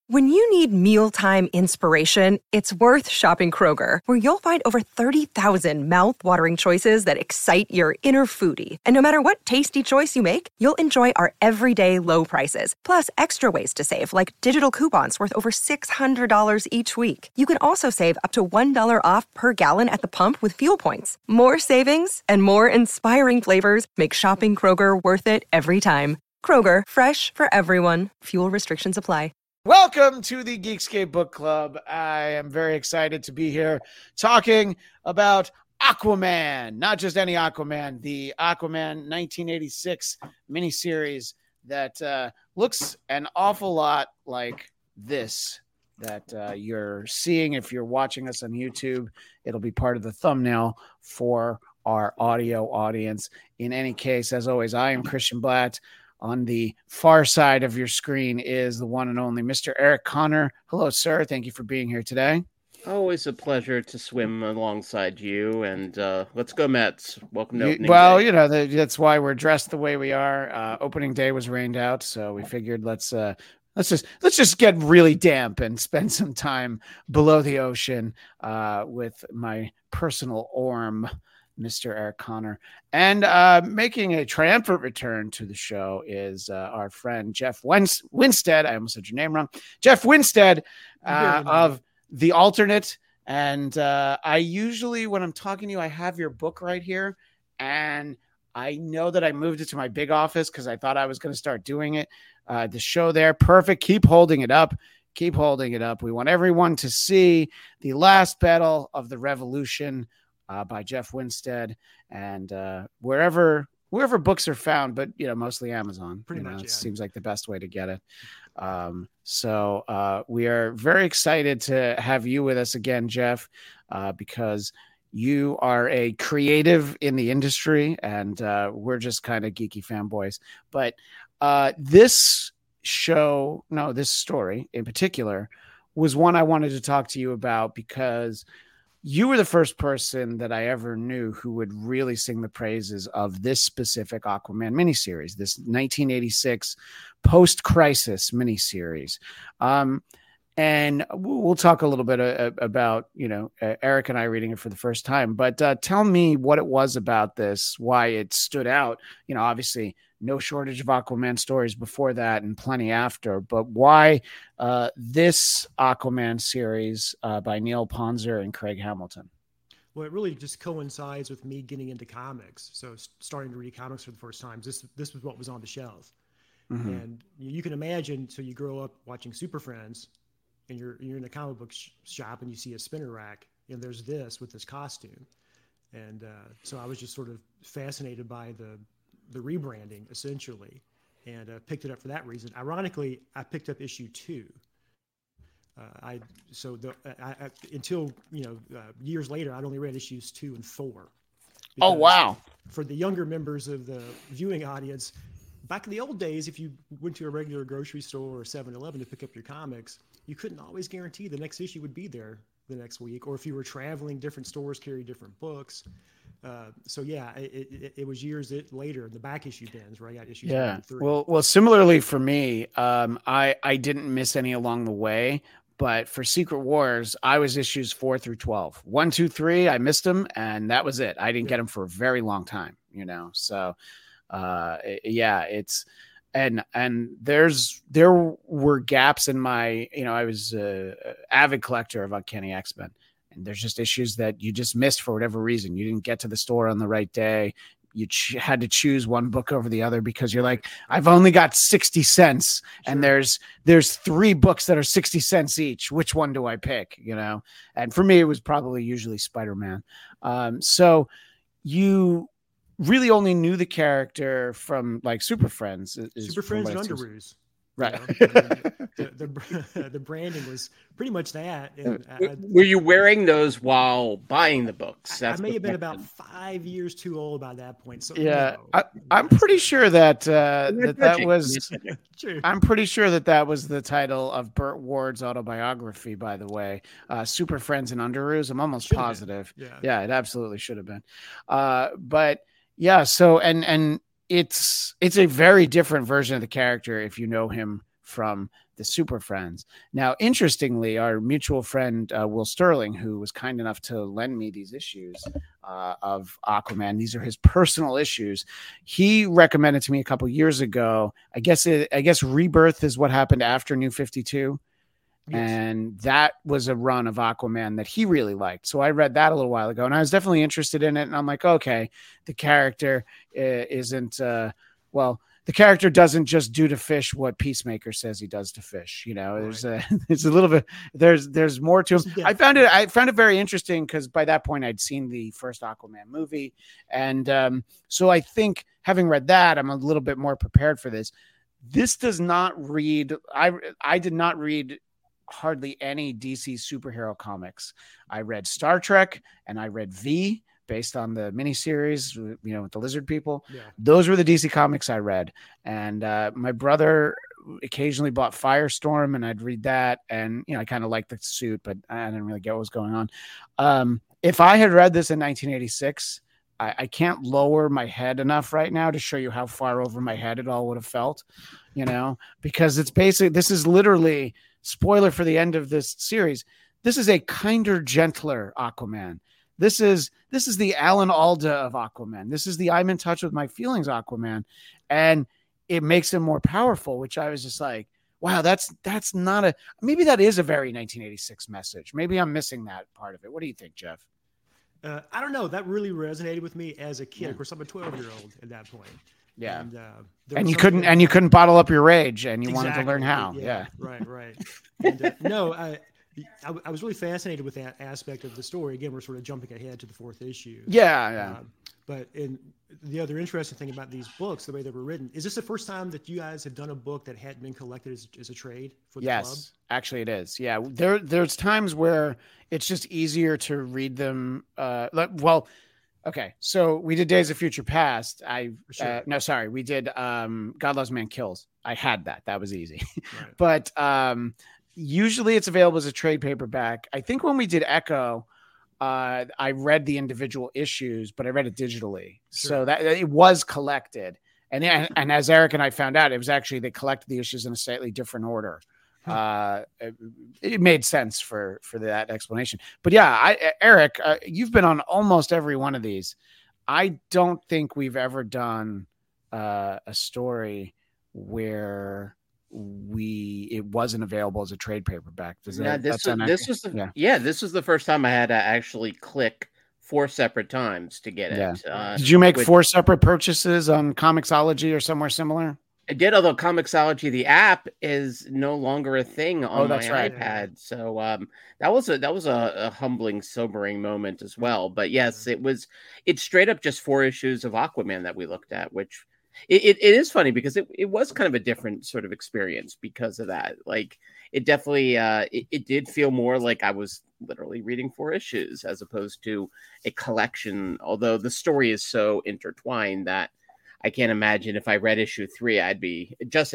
When you need mealtime inspiration, it's worth shopping Kroger, where you'll find over 30,000 mouth-watering choices that excite your inner foodie. And no matter what tasty choice you make, you'll enjoy our everyday low prices, plus extra ways to save, like digital coupons worth over $600 each week. You can also save up to $1 off per gallon at the pump with fuel points. More savings and more inspiring flavors make shopping Kroger worth it every time. Kroger, fresh for everyone. Fuel restrictions apply. Welcome to the Geekscape Book Club. I am very excited to be here talking about Aquaman, not just any Aquaman, the Aquaman 1986 miniseries that looks an awful lot like this that you're seeing. If you're watching us on YouTube, it'll be part of the thumbnail for our audio audience. In any case, as always, I am Christian Blatt. On the far side of your screen is the one and only Mr. Eric Connor. Hello, sir. Thank you for being here today. Always a pleasure to swim alongside you. And let's go Mets. Welcome to opening day. Well, you know, that's why we're dressed the way we are. Opening day was rained out, so we figured let's just get really damp and spend some time below the ocean with my personal orm, Mr. Eric Connor. And making a triumphant return to the show is our friend Jeff Winstead. I almost said your name wrong. Jeff Winstead of The Alternate. And I usually, when I'm talking to you, I have your book right here. And I know that I moved it to my big office because I thought I was going to start doing it. The show there, perfect. Keep holding it up. Keep holding it up. We want everyone to see The Last Battle of the Revolution by Jeff Winstead, and wherever books are found, but mostly Amazon. Pretty much, it seems like the best way to get it. So we are very excited to have you with us again, Jeff, because you are a creative in the industry, and we're just kind of geeky fanboys. But this story in particular was one I wanted to talk to you about because you were the first person that I ever knew who would really sing the praises of this specific Aquaman miniseries, this 1986 post-crisis miniseries. And we'll talk a little bit about, Eric and I reading it for the first time. But tell me what it was about this, why it stood out. Obviously, no shortage of Aquaman stories before that and plenty after. But why this Aquaman series by Neil Ponzer and Craig Hamilton? Well, it really just coincides with me getting into comics. So starting to read comics for the first time, this was what was on the shelf. Mm-hmm. And you can imagine, so you grow up watching Super Friends, and you're in a comic book shop and you see a spinner rack and there's this with this costume. And so I was just sort of fascinated by the rebranding essentially, and picked it up for that reason. Ironically, I picked up issue 2. Until years later, I'd only read issues 2 and 4. Oh, wow. For the younger members of the viewing audience, back in the old days, if you went to a regular grocery store or 7-Eleven to pick up your comics, you couldn't always guarantee the next issue would be there the next week. Or if you were traveling, different stores carry different books. It was years later in the back issue bins where I got issues 1 and 3. Well, similarly for me, I didn't miss any along the way. But for Secret Wars, I was issues 4 through 12. 1, 2, 3, I missed them, and that was it. I didn't get them for a very long time, So it's and there were gaps in my, I was a avid collector of Uncanny X-Men, and there's just issues that you just missed for whatever reason. You didn't get to the store on the right day. You had to choose one book over the other because you're like, I've only got 60 cents and there's 3 books that are 60 cents each. Which one do I pick? And for me, it was probably usually Spider-Man. So you really only knew the character from like Super Friends. Super Friends and Underoos. Right. The branding was pretty much that. And were you wearing those while buying the books? I may have been about 5 years too old by that point. So I'm pretty sure that was. I'm pretty sure that was the title of Burt Ward's autobiography. By the way, Super Friends and Underoos. I'm almost positive. Yeah, it absolutely should have been. But yeah, so and it's a very different version of the character if you know him from the Super Friends. Now, interestingly, our mutual friend Will Sterling, who was kind enough to lend me these issues of Aquaman, these are his personal issues. He recommended to me a couple years ago. I guess Rebirth is what happened after New 52. Yes. And that was a run of Aquaman that he really liked. So I read that a little while ago, and I was definitely interested in it. And I'm like, okay, the character isn't, the character doesn't just do to fish what Peacemaker says he does to fish. You know, there's a little bit, there's more to him. I found it very interesting because by that point I'd seen the first Aquaman movie. And so I think having read that, I'm a little bit more prepared for this. This does not read, I did not read hardly any DC superhero comics. I read Star Trek and I read V based on the miniseries, with the lizard people. Yeah. Those were the DC comics I read. And my brother occasionally bought Firestorm and I'd read that. And, I kind of liked the suit, but I didn't really get what was going on. If I had read this in 1986, I can't lower my head enough right now to show you how far over my head it all would have felt, because it's basically, this is literally, spoiler for the end of this series, this is a kinder, gentler Aquaman. This is the Alan Alda of Aquaman. This is the I'm in touch with my feelings Aquaman. And it makes him more powerful, which I was just like, wow, that's not maybe that is a very 1986 message. Maybe I'm missing that part of it. What do you think, Jeff? I don't know. That really resonated with me as a kid. Yeah. Of course, I'm a 12-year-old at that point. Yeah. And you couldn't bottle up your rage, and you wanted to learn how. Yeah. Right. And, no, I was really fascinated with that aspect of the story. Again, we're sort of jumping ahead to the fourth issue. Yeah. But the other interesting thing about these books, the way they were written, is this the first time that you guys have done a book that hadn't been collected as a trade for the club? Yes, actually it is. Yeah, there's times where it's just easier to read them. Okay, so we did Days of Future Past. We did God Loves Man Kills. I had that. That was easy. Right. But usually it's available as a trade paperback. I think when we did Echo, I read the individual issues, but I read it digitally. Sure. So that it was collected. And as Eric and I found out, it was actually they collected the issues in a slightly different order. It made sense for that explanation. But yeah, Eric, you've been on almost every one of these. I don't think we've ever done a story where it wasn't available as a trade paperback. This was the first time I had to actually click 4 separate times to get it. Did you make 4 separate purchases on Comixology or somewhere similar? I did, although Comixology, the app, is no longer a thing on my iPad. So that was a humbling, sobering moment as well. But yes, it's straight up just 4 issues of Aquaman that we looked at, which it is funny because it was kind of a different sort of experience because of that. Like it definitely it did feel more like I was literally reading 4 issues as opposed to a collection. Although the story is so intertwined that I can't imagine if I read issue 3, I'd be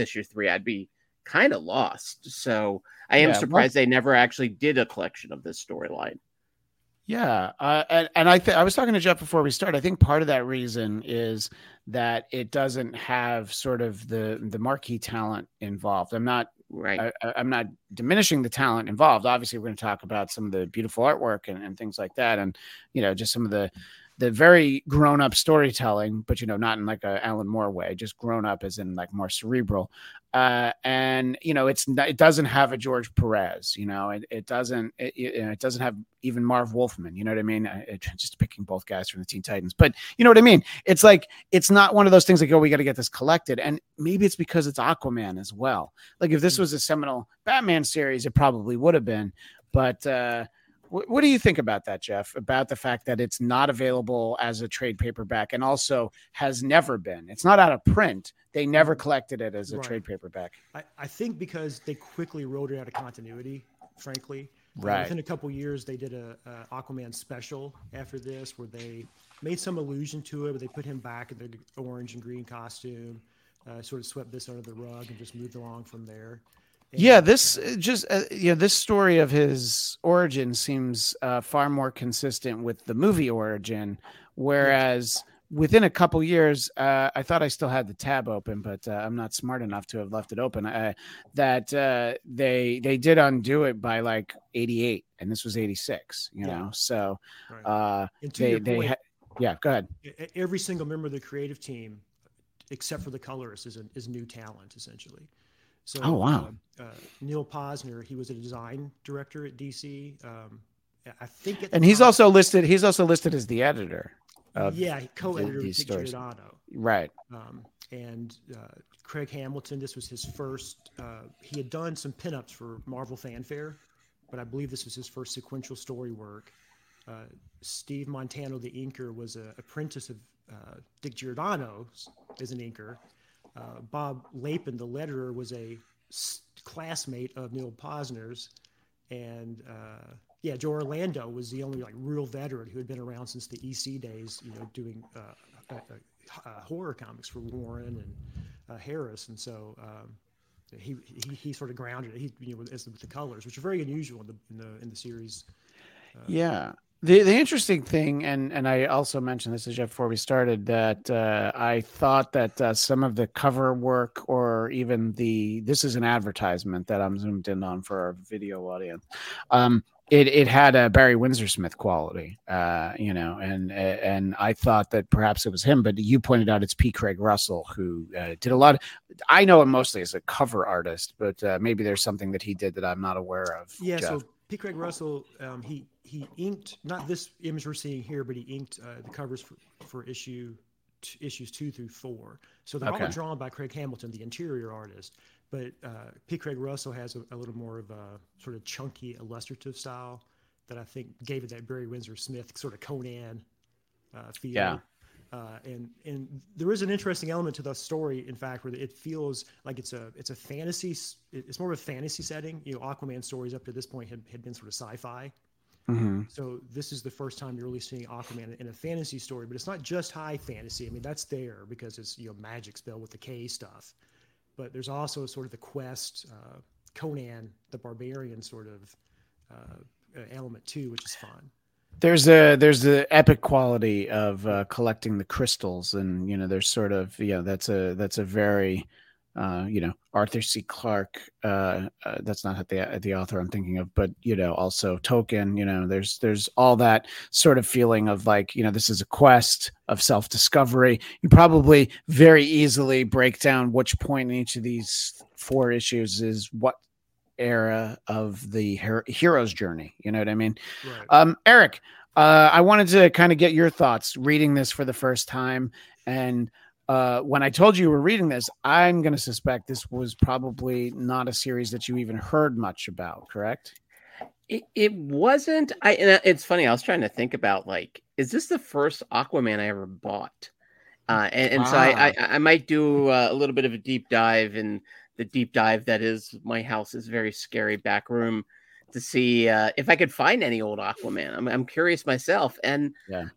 kind of lost. So I am surprised they never actually did a collection of this storyline. Yeah. And I was talking to Jeff before we started. I think part of that reason is that it doesn't have sort of the marquee talent involved. I'm not diminishing the talent involved. Obviously, we're going to talk about some of the beautiful artwork and things like that. And, just some of the very grown-up storytelling, but not in like a Alan Moore way, just grown up as in like more cerebral. And it doesn't have a George Perez. It doesn't have even Marv Wolfman. You know what I mean? Just picking both guys from the Teen Titans, but you know what I mean. It's like it's not one of those things like, oh, we got to get this collected, and maybe it's because it's Aquaman as well. Like if this was a seminal Batman series, it probably would have been, but. What do you think about that, Jeff, about the fact that it's not available as a trade paperback and also has never been? It's not out of print. They never collected it as a trade paperback. I think because they quickly wrote it out of continuity, frankly. Right. Within a couple of years, they did a Aquaman special after this where they made some allusion to it, but they put him back in the orange and green costume, sort of swept this under the rug and just moved along from there. This story of his origin seems far more consistent with the movie origin, whereas within a couple years, I thought I still had the tab open, but I'm not smart enough to have left it open. They did undo it by like 88, and this was 86. You know, so right. Yeah, go ahead. Every single member of the creative team, except for the colorist, is new talent essentially. So, oh wow. Neil Posner, he was a design director at DC. I think, and he's also listed. He's also listed as the editor. Co-editor of Dick Giordano. Right. And Craig Hamilton, this was his first. He had done some pinups for Marvel Fanfare, but I believe this was his first sequential story work. Steve Montano, the inker, was an apprentice of Dick Giordano as an inker. Bob Lapin, the letterer, was a classmate of Neil Posner's, and Joe Orlando was the only like real veteran who had been around since the EC days, you know, doing horror comics for Warren and Harris, and so he sort of grounded it. With the colors, which are very unusual in the series. The interesting thing, and I also mentioned this to Jeff before we started, that I thought that some of the cover work, or even this is an advertisement that I'm zoomed in on for our video audience. It had a Barry Windsor Smith quality, and I thought that perhaps it was him, but you pointed out it's P. Craig Russell who did a lot. I know him mostly as a cover artist, but maybe there's something that he did that I'm not aware of. Yeah, Jeff. So P. Craig Russell, he inked, not this image we're seeing here, but he inked the covers for issues 2 through 4. So they're all drawn by Craig Hamilton, the interior artist. But P. Craig Russell has a little more of a sort of chunky, illustrative style that I think gave it that Barry Windsor Smith sort of Conan feel. Yeah. And there is an interesting element to the story, in fact, where it feels like it's a fantasy. It's more of a fantasy setting. You know, Aquaman stories up to this point had been sort of sci-fi. Mm-hmm. So this is the first time you're really seeing Aquaman in a fantasy story, but it's not just high fantasy. I mean, that's there because it's, you know, magic spell with the K stuff, but there's also sort of the quest, Conan the Barbarian sort of element too, which is fun. There's the epic quality of collecting the crystals, and you know, there's sort of that's a very Arthur C. Clarke. That's not the author I'm thinking of, but also Tolkien. There's all that sort of feeling of like, this is a quest of self-discovery. You probably very easily break down which point in each of these 4 issues is what era of the hero's journey. You know what I mean? Right. Eric, I wanted to kind of get your thoughts reading this for the first time, and when I told you were reading this, I'm going to suspect this was probably not a series that you even heard much about, correct? It wasn't. It's funny. I was trying to think about, like, is this the first Aquaman I ever bought? And so I might do a little bit of a deep dive in the deep dive that is my house's very scary back room to see if I could find any old Aquaman. I'm curious myself. And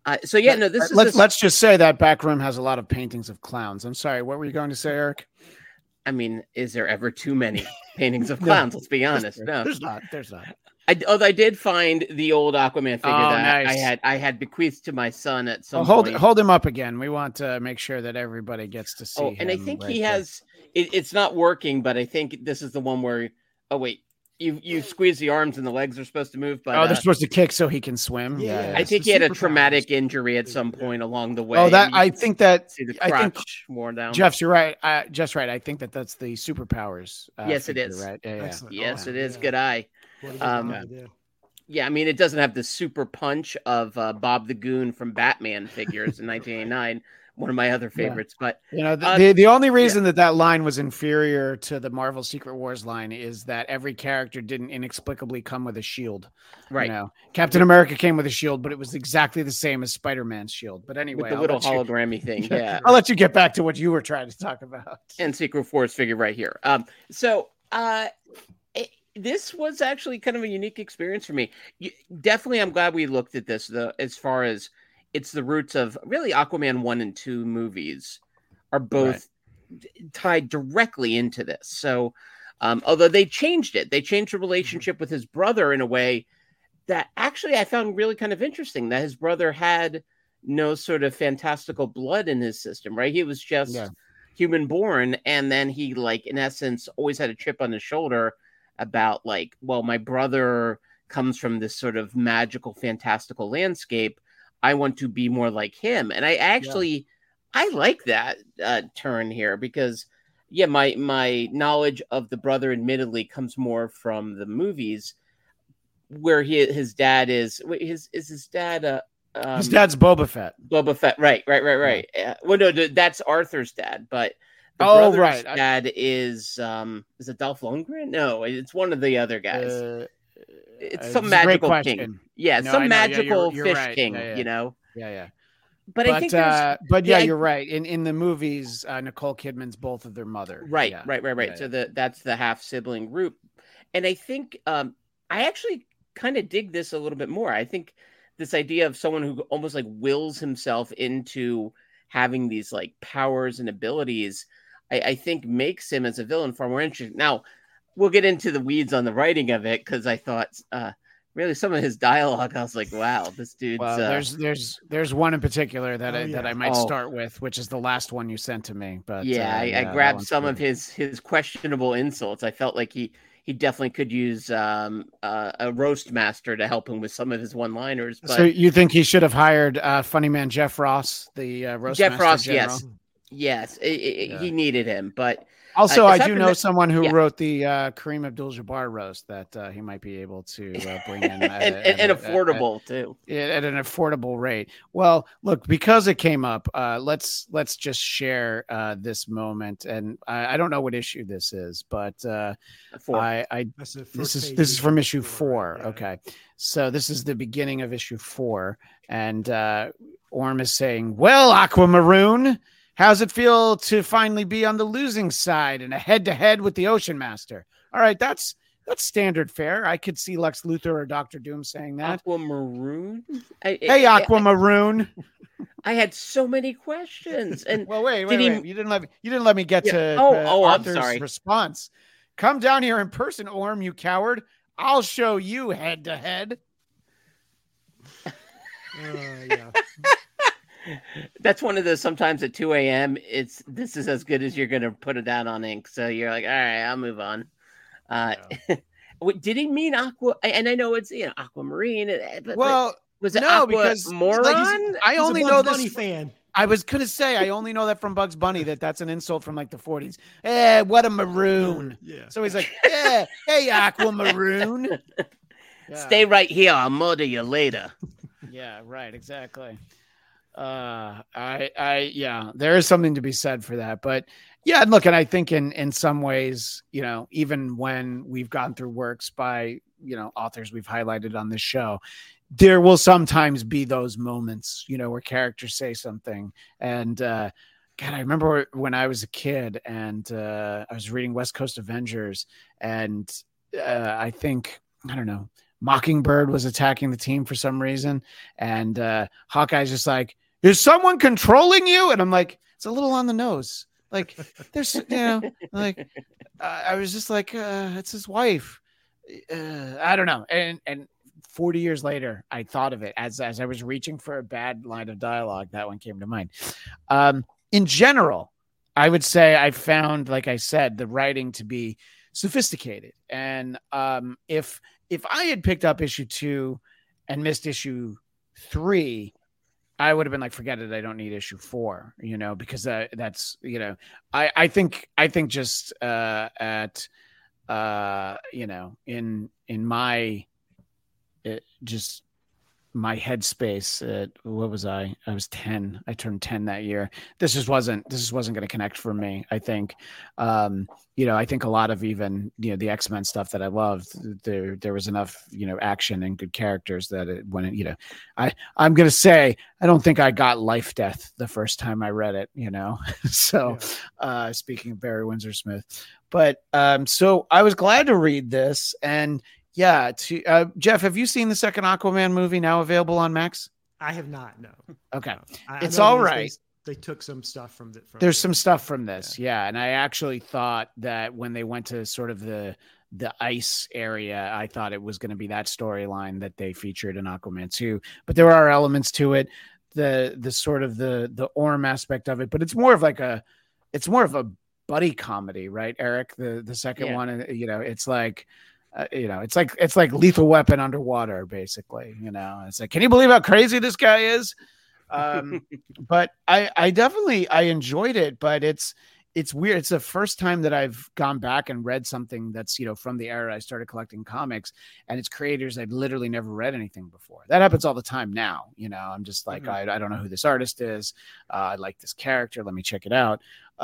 let's just say that back room has a lot of paintings of clowns. I'm sorry. What were you going to say, Eric? I mean, is there ever too many paintings of clowns? Let's be honest. No, there's not. There's not. I did find the old Aquaman figure that nice. I had bequeathed to my son at some point. Hold him up again. We want to make sure that everybody gets to see him. And I think he has. It's not working, but I think this is the one where. Oh wait. You squeeze the arms and the legs are supposed to move, but they're supposed to kick so he can swim. Yeah. I think he had a traumatic injury at some point along the way. I think that see the crotch more down. Jeff's right. Jeff's right. I think that's the superpowers. Yes, figure, it is. Right? Yeah. Yes, it is. Good eye. Yeah, I mean, it doesn't have the super punch of Bob the Goon from Batman figures in 1989. One of my other favorites, but the only reason that line was inferior to the Marvel Secret Wars line is that every character didn't inexplicably come with a shield. Right. Captain America came with a shield, but it was exactly the same as Spider-Man's shield. But anyway, with the little hologrammy thing. Yeah. I'll let you get back to what you were trying to talk about. And Secret Wars figure right here. This was actually kind of a unique experience for me. Definitely, I'm glad we looked at this, though, as far as it's the roots of really Aquaman 1 and 2 movies are both tied directly into this. So, although they changed it, they changed the relationship with his brother in a way that actually I found really kind of interesting, that his brother had no sort of fantastical blood in his system, right? He was just human born. And then he, like, in essence, always had a chip on his shoulder about, like, well, my brother comes from this sort of magical, fantastical landscape. I want to be more like him. And I actually, I like that turn here because, my knowledge of the brother admittedly comes more from the movies where his dad is his dad, his dad's Boba Fett. Boba Fett, right. Well, no, that's Arthur's dad, but the brother's dad is it Dolph Lundgren? No, it's one of the other guys. It's some magical king. Yeah, no, some magical fish king. You know. Yeah. But I think, you're right. In the movies, Nicole Kidman's both of their mother. Right. So that's the half sibling group, and I think I actually kind of dig this a little bit more. I think this idea of someone who almost like wills himself into having these like powers and abilities, I think makes him as a villain far more interesting. Now, we'll get into the weeds on the writing of it because I thought really some of his dialogue, I was like, wow, this dude's. Well, there's one in particular that I might start with, which is the last one you sent to me. But I grabbed some of his questionable insults. I felt like he definitely could use a roast master to help him with some of his one-liners. But... So you think he should have hired funny man Jeff Ross, the roast Jeff master Ross? general? Yes, he needed him, but. Also, I do know someone who wrote the Kareem Abdul-Jabbar roast that he might be able to bring in and affordable too, at an affordable rate. Well, look, because it came up, let's just share this moment, and I don't know what issue this is, but this is from issue 4. Yeah. Okay, so this is the beginning of issue 4, and Orm is saying, "Well, Aquamaroon, how's it feel to finally be on the losing side in a head-to-head with the Ocean Master?" All right, that's standard fare. I could see Lex Luthor or Dr. Doom saying that. Aquamaroon? Hey, Aquamaroon. I had so many questions. And well, wait. You didn't let me get to Arthur's I'm sorry. response. Come down here in person, Orm, you coward. I'll show you head-to-head. Yeah. That's one of those sometimes at 2 a.m. This is as good as you're going to put it down on ink. So you're like, all right, I'll move on. Did he mean Aqua? And I know it's Aquamarine. But was it no? Because moron? I only know this Bunny fan. I was going to say I only know that from Bugs Bunny that's an insult from like the 40s. What a maroon! Yeah. So he's like, hey, Aquamaroon. Stay right here. I'll murder you later. Yeah. Right. Exactly. There is something to be said for that, but yeah, look, and I think in some ways, even when we've gone through works by, authors we've highlighted on this show, there will sometimes be those moments, where characters say something. And, God, I remember when I was a kid and, I was reading West Coast Avengers and, I think, I don't know, Mockingbird was attacking the team for some reason. And, Hawkeye's just like, "Is someone controlling you?" And I'm like, it's a little on the nose. Like there's, I was just like, it's his wife. I don't know. And 40 years later, I thought of it as I was reaching for a bad line of dialogue. That one came to mind. In general, I would say I found, like I said, the writing to be sophisticated. And if I had picked up issue 2 and missed issue 3, I would have been like, forget it. I don't need issue 4, because that's, I think just at, in my, just my headspace, what was I was 10. I turned 10 that year. This just wasn't going to connect for me. I think, I think a lot of even, the X-Men stuff that I loved, there was enough, action and good characters that I'm going to say, I don't think I got Life Death the first time I read it, so, speaking of Barry Windsor Smith, but, so I was glad to read this. And yeah, Jeff, have you seen the second Aquaman movie now available on Max? I have not, no. Okay. It's all right. They took some stuff from There's some stuff from this. Yeah. And I actually thought that when they went to sort of the ice area, I thought it was going to be that storyline that they featured in Aquaman 2, but there are elements to it. the sort of the Orm aspect of it, but it's more of a buddy comedy, right, Eric? The second one, it's like, it's like Lethal Weapon underwater, basically. It's like, can you believe how crazy this guy is? But I definitely enjoyed it, but it's weird. It's the first time that I've gone back and read something that's, from the era I started collecting comics, and it's creators I'd literally never read anything before. That happens all the time now. I'm just like, I don't know who this artist is. I like this character. Let me check it out.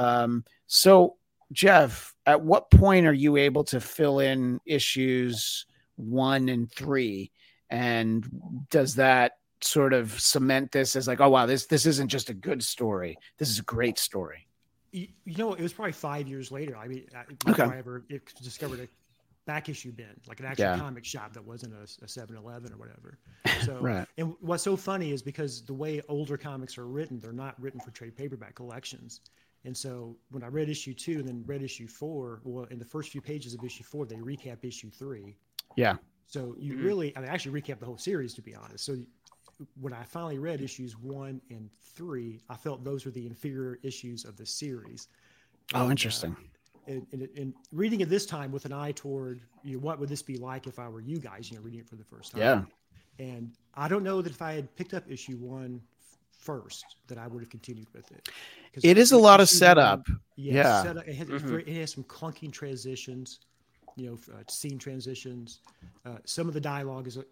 So Jeff, at what point are you able to fill in issues 1 and 3? And does that sort of cement this as like, oh, wow, this isn't just a good story. This is a great story. It was probably 5 years later. I mean, before I ever discovered a back issue bin, like an actual comic shop that wasn't a 7-Eleven or whatever. So, right. And what's so funny is because the way older comics are written, they're not written for trade paperback collections. And so when I read issue 2 and then read issue 4, well, in the first few pages of issue 4, they recap issue 3. Yeah. So you really, actually recap the whole series, to be honest. So when I finally read issues 1 and 3, I felt those were the inferior issues of the series. Oh, interesting. And reading it this time with an eye toward, what would this be like if I were you guys, reading it for the first time. Yeah. And I don't know that if I had picked up issue 1 first, that I would have continued with it. It is a lot of setup. Setup, it has some clunking transitions, scene transitions. Some of the dialogue is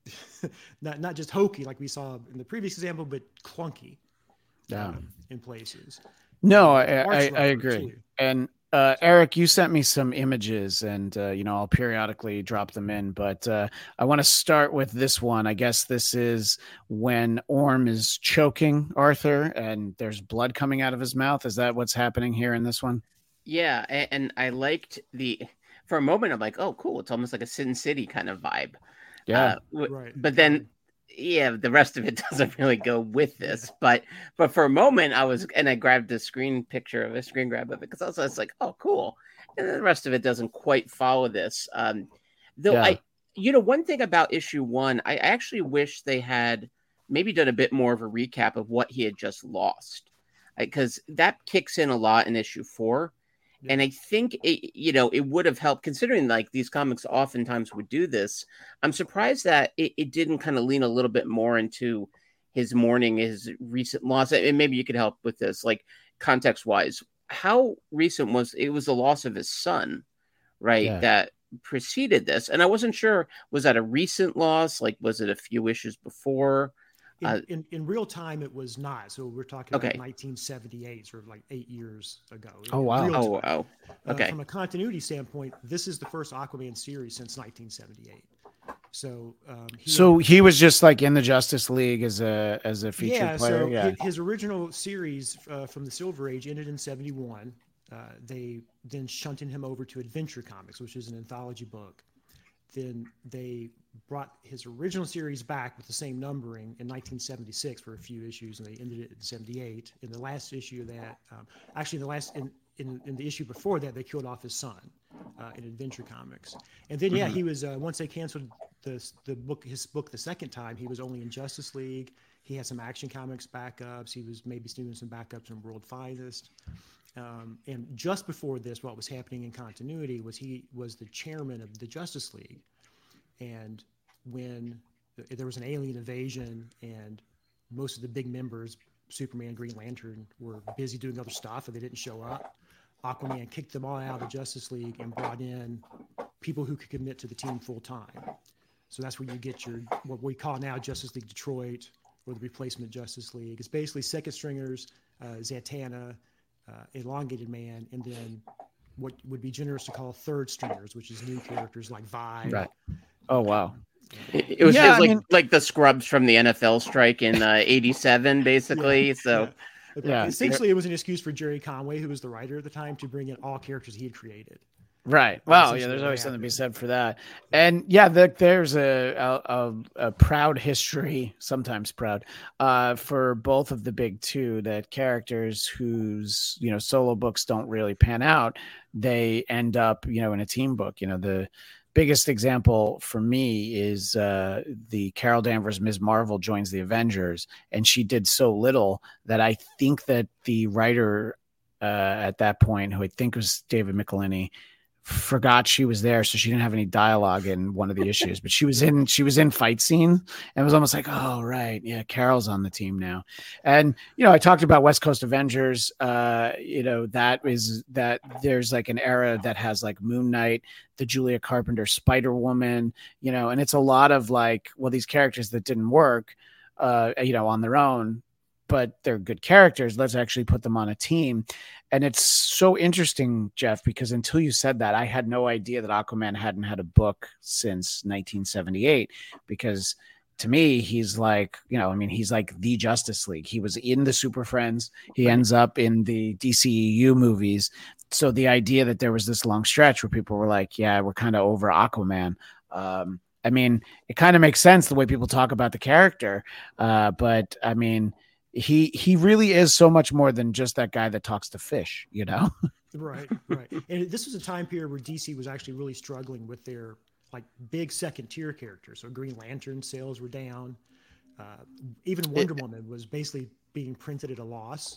not just hokey like we saw in the previous example, but clunky in places. No, I agree. Too. And Eric, you sent me some images, and I'll periodically drop them in. But I want to start with this one. I guess this is when Orm is choking Arthur, and there's blood coming out of his mouth. Is that what's happening here in this one? Yeah, and I liked for a moment, I'm like, oh, cool. It's almost like a Sin City kind of vibe. Yeah, right. But then, the rest of it doesn't really go with this. But for a moment, I grabbed a screen grab of it because I was like, oh, cool. And then the rest of it doesn't quite follow this. One thing about issue 1, I actually wish they had maybe done a bit more of a recap of what he had just lost, because that kicks in a lot in issue 4. And I think it would have helped, considering like these comics oftentimes would do this. I'm surprised that it didn't kind of lean a little bit more into his mourning, his recent loss. And maybe you could help with this, like context wise. How recent was it? Was the loss of his son, right? Yeah. That preceded this. And I wasn't sure, was that a recent loss? Like, was it a few issues before? In real time, it was not. So we're talking about 1978, sort of like 8 years ago. Oh, wow. Oh, okay. From a continuity standpoint, this is the first Aquaman series since 1978. So he was just like in the Justice League as a featured player. So his original series from the Silver Age ended in 71. They then shunted him over to Adventure Comics, which is an anthology book. Then they brought his original series back with the same numbering in 1976 for a few issues, and they ended it in 78. In the last issue of that, in the issue before that, they killed off his son in Adventure Comics. And then he was once they canceled his book the second time, he was only in Justice League. He had some Action Comics backups. He was maybe doing some backups in World Finest. And just before this, what was happening in continuity was he was the chairman of the Justice League. And when there was an alien invasion and most of the big members, Superman, Green Lantern, were busy doing other stuff and they didn't show up, Aquaman kicked them all out of the Justice League and brought in people who could commit to the team full time. So that's where you get what we call now Justice League Detroit, or the replacement Justice League. It's basically second stringers, Zatanna, Elongated Man, and then what would be generous to call third stringers, which is new characters like Vibe. Right. Oh, wow. It was like the scrubs from the NFL strike in 87, basically. Essentially, it was an excuse for Jerry Conway, who was the writer at the time, to bring in all characters he had created. Right. Well, there's always something to be said for that. And there's a proud history, sometimes proud, for both of the big two, that characters whose, solo books don't really pan out, they end up, in a team book. biggest example for me is the Carol Danvers Ms. Marvel joins the Avengers, and she did so little that I think that the writer at that point, who I think was David Michelini, forgot she was there, so she didn't have any dialogue in one of the issues, but she was in fight scene, and it was almost like, oh right, yeah, Carol's on the team now. And I talked about West Coast Avengers, that there's like an era that has like Moon Knight, the Julia Carpenter Spider-Woman, and it's a lot of like, well, these characters that didn't work on their own, but they're good characters. Let's actually put them on a team. And it's so interesting, Jeff, because until you said that, I had no idea that Aquaman hadn't had a book since 1978, because to me, he's like, he's like the Justice League. He was in the Super Friends. He ends up in the DCEU movies. So the idea that there was this long stretch where people were like, yeah, we're kind of over Aquaman. It kind of makes sense the way people talk about the character. But I mean, he really is so much more than just that guy that talks to fish, Right. And this was a time period where DC was actually really struggling with their like big second tier characters. So Green Lantern sales were down. Even Wonder Woman was basically being printed at a loss.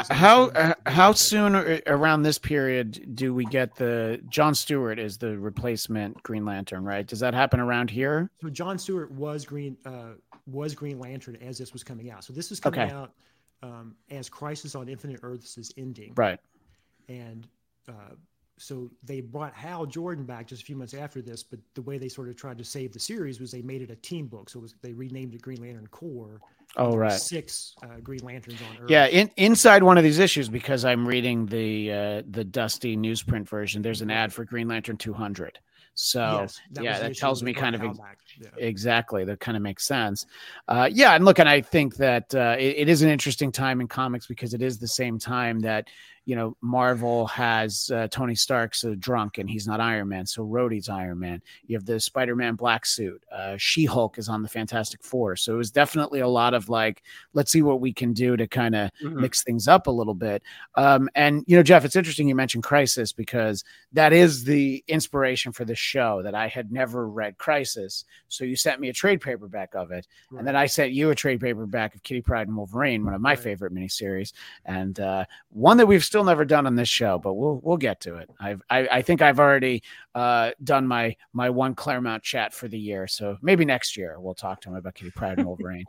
How soon around this period do we get the John Stewart is the replacement Green Lantern, right? Does that happen around here? So John Stewart was Green Lantern as this was coming out. So this was coming out as Crisis on Infinite Earths is ending. Right. And so they brought Hal Jordan back just a few months after this, but the way they sort of tried to save the series was they made it a team book. So they renamed it Green Lantern Corps. Oh, right. 6 Green Lanterns on Earth. Yeah, inside one of these issues, because I'm reading the dusty newsprint version, there's an ad for Green Lantern 200. So that tells me kind of exactly. That kind of makes sense. And look, and I think that it is an interesting time in comics, because it is the same time that Marvel has Tony Stark's a drunk and he's not Iron Man, so Rhodey's Iron Man. You have the Spider-Man black suit. She-Hulk is on the Fantastic Four. So it was definitely a lot of like, let's see what we can do to kind of mix things up a little bit. And Jeff, it's interesting you mentioned Crisis, because that is the inspiration for this show, that I had never read Crisis. So you sent me a trade paperback of it, and then I sent you a trade paperback of Kitty Pryde and Wolverine, one of my favorite miniseries, and one that we've still never done on this show, but we'll get to it. I think I've already done my one Claremont chat for the year, so maybe next year we'll talk to him about Kitty Pryde and Wolverine.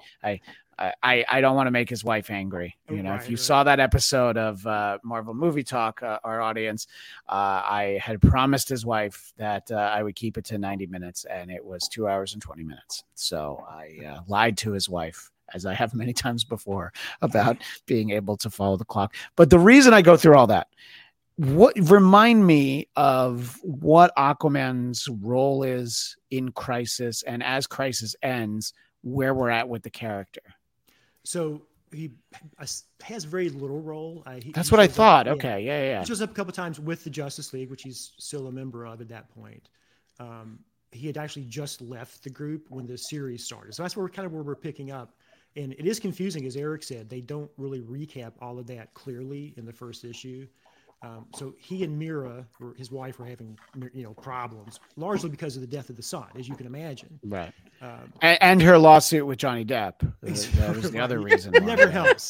I don't want to make his wife angry. If you saw that episode of Marvel Movie Talk, our audience, I had promised his wife that I would keep it to 90 minutes, and it was 2 hours and 20 minutes. So I lied to his wife, as I have many times before, about being able to follow the clock. But the reason I go through all that, remind me of what Aquaman's role is in Crisis, and as Crisis ends, where we're at with the character. So he has very little role. That's what I thought. Okay. Yeah. He shows up a couple of times with the Justice League, which he's still a member of at that point. He had actually just left the group when the series started. So that's where we're picking up. And it is confusing, as Eric said. They don't really recap all of that clearly in the first issue. So he and Mira, or his wife, were having problems, largely because of the death of the son, as you can imagine. Right. And her lawsuit with Johnny Depp. That was the other reason. It never helps.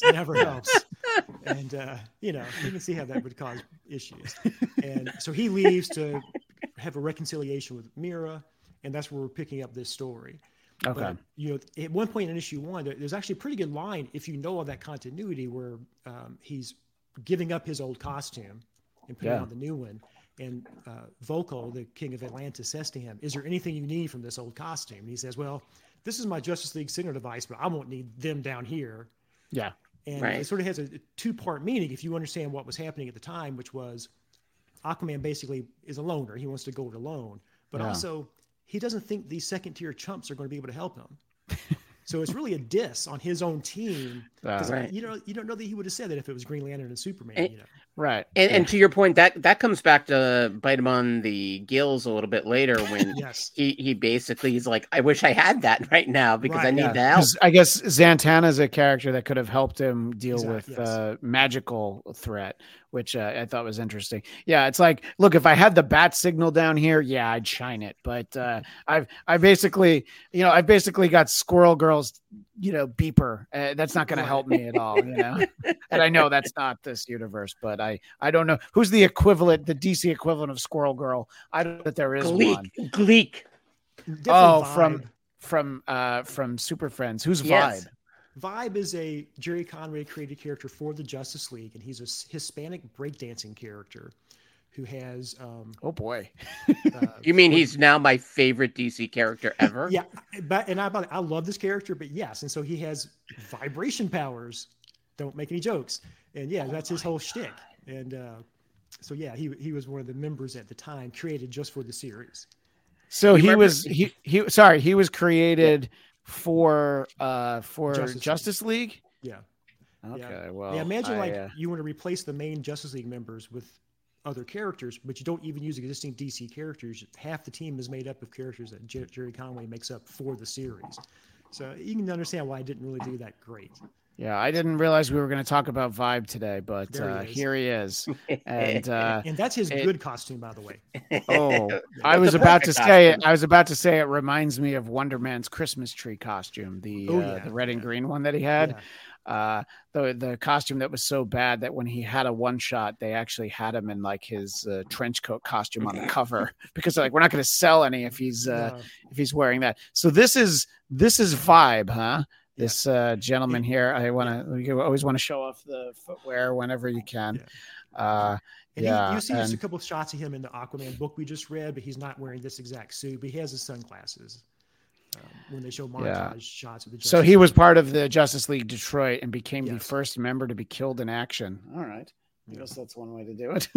And you can see how that would cause issues. And so he leaves to have a reconciliation with Mira, and that's where we're picking up this story. Okay. But, at one point in issue 1, there's actually a pretty good line, if you know of that continuity, where he's giving up his old costume and putting on the new one. And Vokal, the king of Atlantis, says to him, "Is there anything you need from this old costume?" And he says, "Well, this is my Justice League signal device, but I won't need them down here." Yeah. And it sort of has a 2-part meaning if you understand what was happening at the time, which was Aquaman basically is a loner. He wants to go it alone. But also, he doesn't think these second-tier chumps are going to be able to help him. So it's really a diss on his own team. Because you don't know that he would have said that if it was Green Lantern and Superman. Right. And to your point, that comes back to bite him on the gills a little bit later when he basically he's like, I wish I had that right now because I need the help. I guess Zatanna's a character that could have helped him deal with magical threat, which I thought was interesting. Yeah, it's like, look, if I had the bat signal down here, yeah, I'd shine it. But I've basically got Squirrel Girl's, beeper. That's not going to help me at all, And I know that's not this universe, but I don't know who's the equivalent, the DC equivalent of Squirrel Girl. I don't know that there is one. Gleek. From Super Friends. Who's yes. Vibe? Vibe is a Jerry Conway created character for the Justice League, and he's a Hispanic breakdancing character who has. Oh boy! You mean he's now my favorite DC character ever? Yeah, I love this character, but yes, and so he has vibration powers. Don't make any jokes, and yeah, that's his whole shtick. And so yeah, he was one of the members at the time created just for the series. So he was created. For Justice League. Yeah. Okay. Well, imagine you want to replace the main Justice League members with other characters, but you don't even use existing DC characters. Half the team is made up of characters that Jerry Conway makes up for the series. So you can understand why I didn't really do that great. Yeah, I didn't realize we were going to talk about Vibe today, but here he is, and that's his good costume, by the way. Oh, I was about to say it reminds me of Wonder Man's Christmas tree costume, the red and green one that he had. Yeah. The costume that was so bad that when he had a one shot, they actually had him in like his trench coat costume on the cover because we're not going to sell any if he's wearing that. So this is Vibe, huh? This gentleman here, you always want to show off the footwear whenever you can. You see just a couple of shots of him in the Aquaman book we just read, but he's not wearing this exact suit, but he has his sunglasses when they show montage shots of the Justice So he was part of the Justice League Detroit and became the first member to be killed in action. All right. I guess that's one way to do it.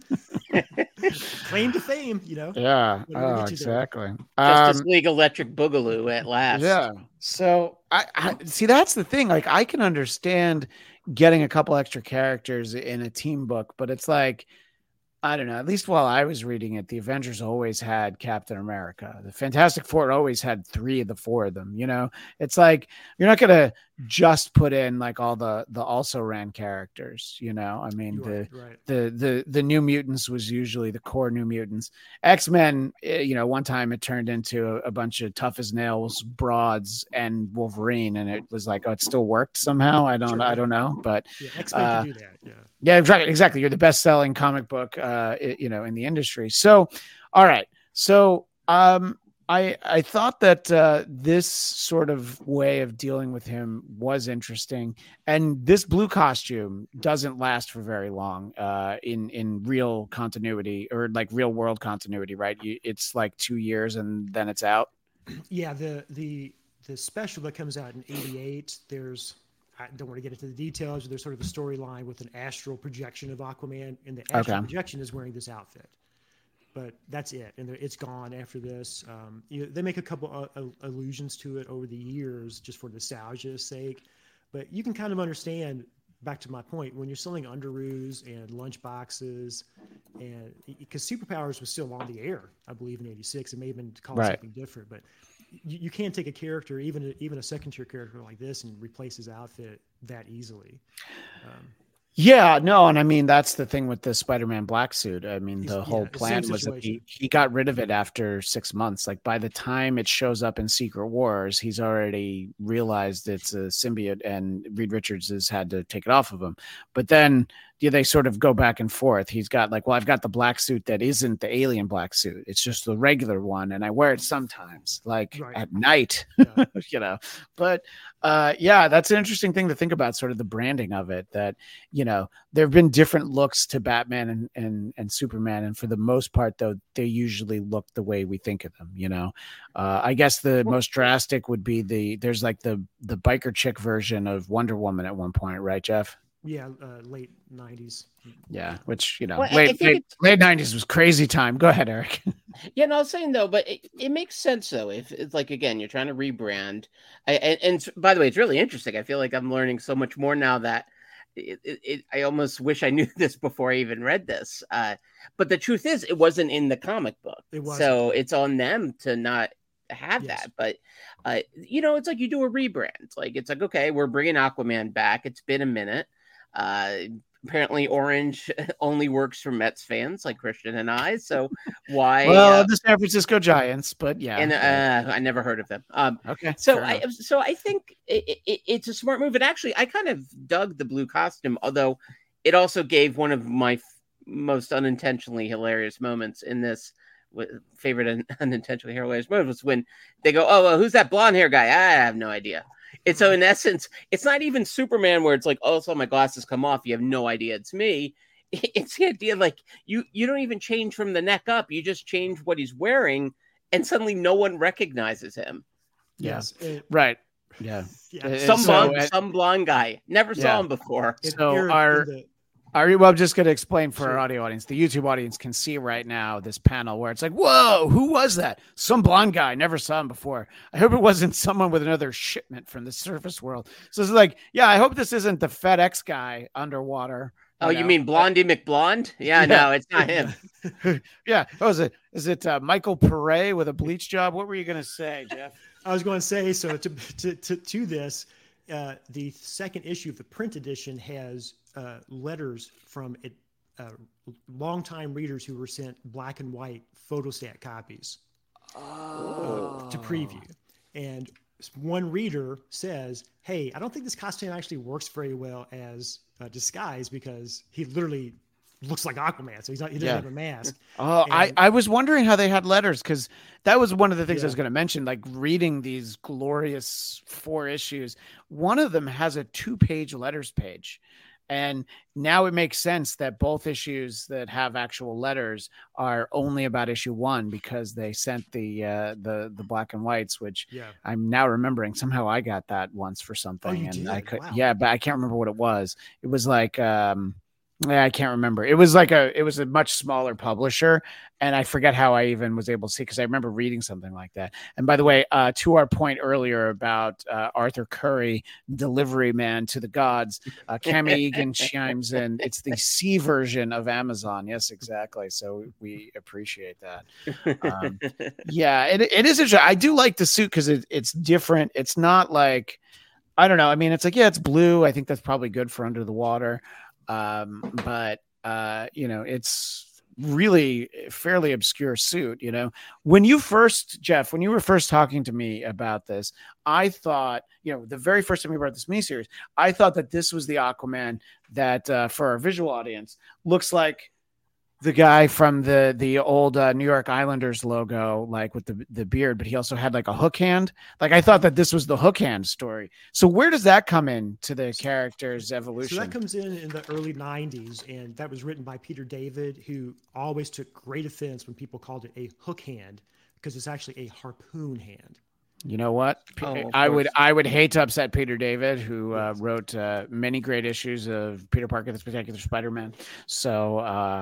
Claim to fame, Yeah. Oh, exactly. Justice League Electric Boogaloo at last. Yeah. So I see, that's the thing. Like, I can understand getting a couple extra characters in a team book, but it's like, I don't know, at least while I was reading it, the Avengers always had Captain America. The Fantastic Four always had 3 of the 4 of them. It's like, you're not going to just put in like all the also ran characters, I mean, the New Mutants was usually the core New Mutants. X-Men, one time it turned into a bunch of tough as nails broads and Wolverine, and it was like, it still worked somehow. I don't know, but X-Men can do that. Yeah, exactly. You're the best selling comic book, in the industry. So, all right. So, I thought that this sort of way of dealing with him was interesting, and this blue costume doesn't last for very long in real continuity or like real world continuity, right? It's like 2 years and then it's out. Yeah, the special that comes out in '88. I don't want to get into the details. There's sort of a storyline with an astral projection of Aquaman, and the astral projection is wearing this outfit. But that's it, and it's gone after this. They make a couple allusions to it over the years just for nostalgia's sake, but you can kind of understand, back to my point, when you're selling underoos and lunch boxes, and because Superpowers was still on the air, I believe in '86, it may have been called something different, but you can't take a character, even a second-tier character like this, and replace his outfit that easily. Yeah, no, and I mean, that's the thing with the Spider-Man black suit. I mean, the whole plan was that he got rid of it after 6 months. Like, by the time it shows up in Secret Wars, he's already realized it's a symbiote, and Reed Richards has had to take it off of him. But then they sort of go back and forth. He's got like, well, I've got the black suit that isn't the alien black suit. It's just the regular one, and I wear it sometimes, like at night, But that's an interesting thing to think about, sort of the branding of it, that, there have been different looks to Batman and Superman. And for the most part, though, they usually look the way we think of them, I guess the most drastic would be there's like the biker chick version of Wonder Woman at one point, right, Jeff? Yeah, late '90s. Yeah, which late '90s was crazy time. Go ahead, Eric. Yeah, no, I was saying though, but it makes sense though. If it's like, again, you're trying to rebrand, and by the way, it's really interesting. I feel like I'm learning so much more now that I almost wish I knew this before I even read this. But the truth is, it wasn't in the comic book, so it's on them to not have that. But it's like you do a rebrand. Like, it's like, okay, we're bringing Aquaman back. It's been a minute. apparently orange only works for Mets fans like Christian and I. So why? Well, the San Francisco Giants, but yeah. And I never heard of them. Okay. So I think it's a smart move. And actually, I kind of dug the blue costume, although it also gave one of my most unintentionally hilarious moments in this. Favorite and unintentionally hilarious moment was when they go, "Oh, well, who's that blonde hair guy?" I have no idea. And so, in essence, it's not even Superman where it's like, "Oh, so my glasses come off. You have no idea it's me." It's the idea like you don't even change from the neck up. You just change what he's wearing, and suddenly no one recognizes him. Yes, right. Yeah, some blonde guy, never saw him before. Well, I'm just going to explain for our audio audience. The YouTube audience can see right now this panel where it's like, whoa, who was that? Some blonde guy. Never saw him before. I hope it wasn't someone with another shipment from the surface world. So it's like, yeah, I hope this isn't the FedEx guy underwater. You mean Blondie McBlonde? Yeah, no, it's not him. Yeah. Oh, is it Michael Pare with a bleach job? What were you going to say, Jeff? I was going to say, so to this, the second issue of the print edition has letters from longtime readers who were sent black and white photostat copies to preview. And one reader says, "Hey, I don't think this costume actually works very well as a disguise because he literally looks like Aquaman, so he doesn't have a mask." Oh, I was wondering how they had letters, because that was one of the things I was going to mention, like reading these glorious 4 issues. One of them has a 2-page letters page. And now it makes sense that both issues that have actual letters are only about issue 1, because they sent the black and whites, which I'm now remembering. Somehow I got that once for something, and I could, but I can't remember what it was. It was like, I can't remember. It was a much smaller publisher, and I forget how I even was able to see, because I remember reading something like that. And by the way, to our point earlier about Arthur Curry, delivery man to the gods, Cami Egan chimes in. It's the C version of Amazon. Yes, exactly. So we appreciate that. It is interesting. I do like the suit because it's different. It's not like, I don't know. I mean, it's like, it's blue. I think that's probably good for under the water. But it's really a fairly obscure suit. When you were first talking to me about this, I thought, the very first time we brought this miniseries, I thought that this was the Aquaman that, for our visual audience, looks like the guy from the old New York Islanders logo, like with the beard, but he also had like a hook hand. Like, I thought that this was the hook hand story. So where does that come in to the character's evolution? So that comes in the early 90s, and that was written by Peter David, who always took great offense when people called it a hook hand, because it's actually a harpoon hand. You know what? I would hate to upset Peter David, who wrote many great issues of Peter Parker, the Spectacular Spider-Man. So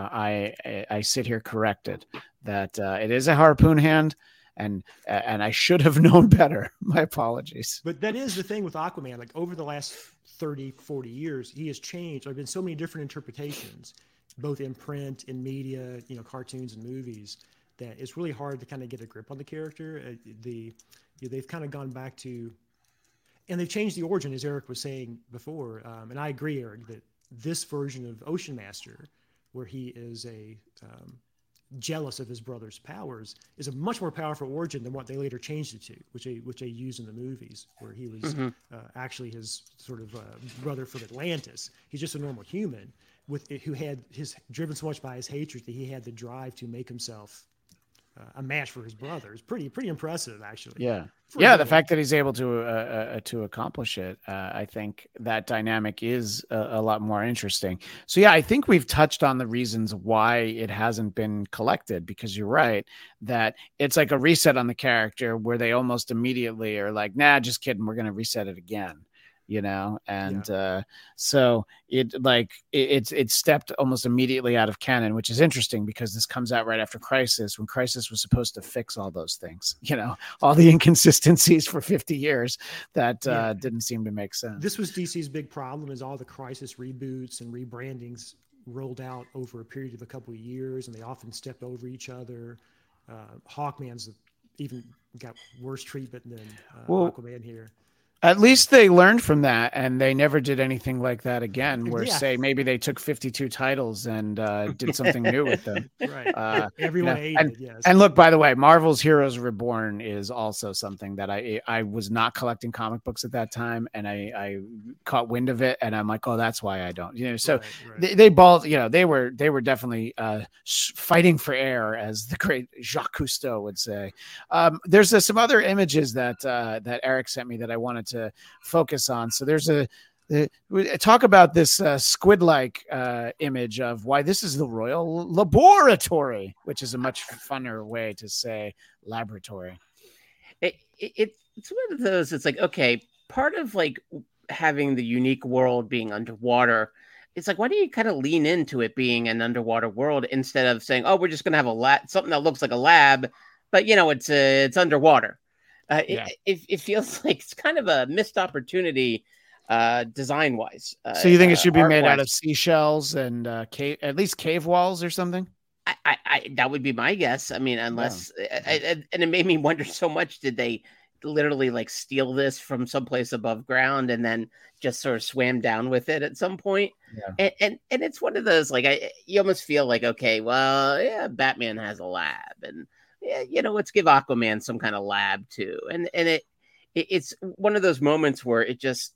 I sit here corrected that it is a harpoon hand, and I should have known better. My apologies. But that is the thing with Aquaman. Like, over the last 30, 40 years, he has changed. There have been so many different interpretations, both in print, in media, cartoons and movies, that it's really hard to kind of get a grip on the character. They've kind of gone back to, and they've changed the origin, as Eric was saying before. And I agree, Eric, that this version of Ocean Master, where he is jealous of his brother's powers, is a much more powerful origin than what they later changed it to, which they used in the movies, where he was actually his sort of brother from Atlantis. He's just a normal human who had driven so much by his hatred that he had the drive to make himself a match for his brother. Is pretty impressive, actually. The fact that he's able to accomplish it, I think that dynamic is a lot more interesting. So I think we've touched on the reasons why it hasn't been collected, because you're right that it's like a reset on the character where they almost immediately are like, nah, just kidding, we're going to reset it again. So it stepped almost immediately out of canon, which is interesting because this comes out right after Crisis, when Crisis was supposed to fix all those things, all the inconsistencies for 50 years that didn't seem to make sense. This was DC's big problem, is all the Crisis reboots and rebrandings rolled out over a period of a couple of years, and they often stepped over each other. Hawkman's even got worse treatment than Aquaman here. At least they learned from that, and they never did anything like that again. Where say maybe they took 52 titles and did something new with them. Right. Everyone hated it, yes. And look, by the way, Marvel's Heroes Reborn is also something that I was not collecting comic books at that time, and I caught wind of it, and I'm like, oh, that's why I don't. So they both, they were definitely fighting for air, as the great Jacques Cousteau would say. There's some other images that Eric sent me that I wanted to focus on. So there's talk about this squid-like image of why this is the Royal Laboratory, which is a much funner way to say laboratory. It's one of those. It's like, okay, part of like having the unique world being underwater. It's like, why do you kind of lean into it being an underwater world instead of saying, oh, we're just going to have a lab, something that looks like a lab, but it's underwater. It feels like it's kind of a missed opportunity design wise. So you think it should be made out of seashells and at least cave walls or something? I that would be my guess. I mean, unless and it made me wonder so much, did they literally like steal this from someplace above ground and then just sort of swam down with it at some point? And it's one of those, like, you almost feel like, okay, well, yeah, Batman has a lab, and let's give Aquaman some kind of lab too. And it's one of those moments where it just,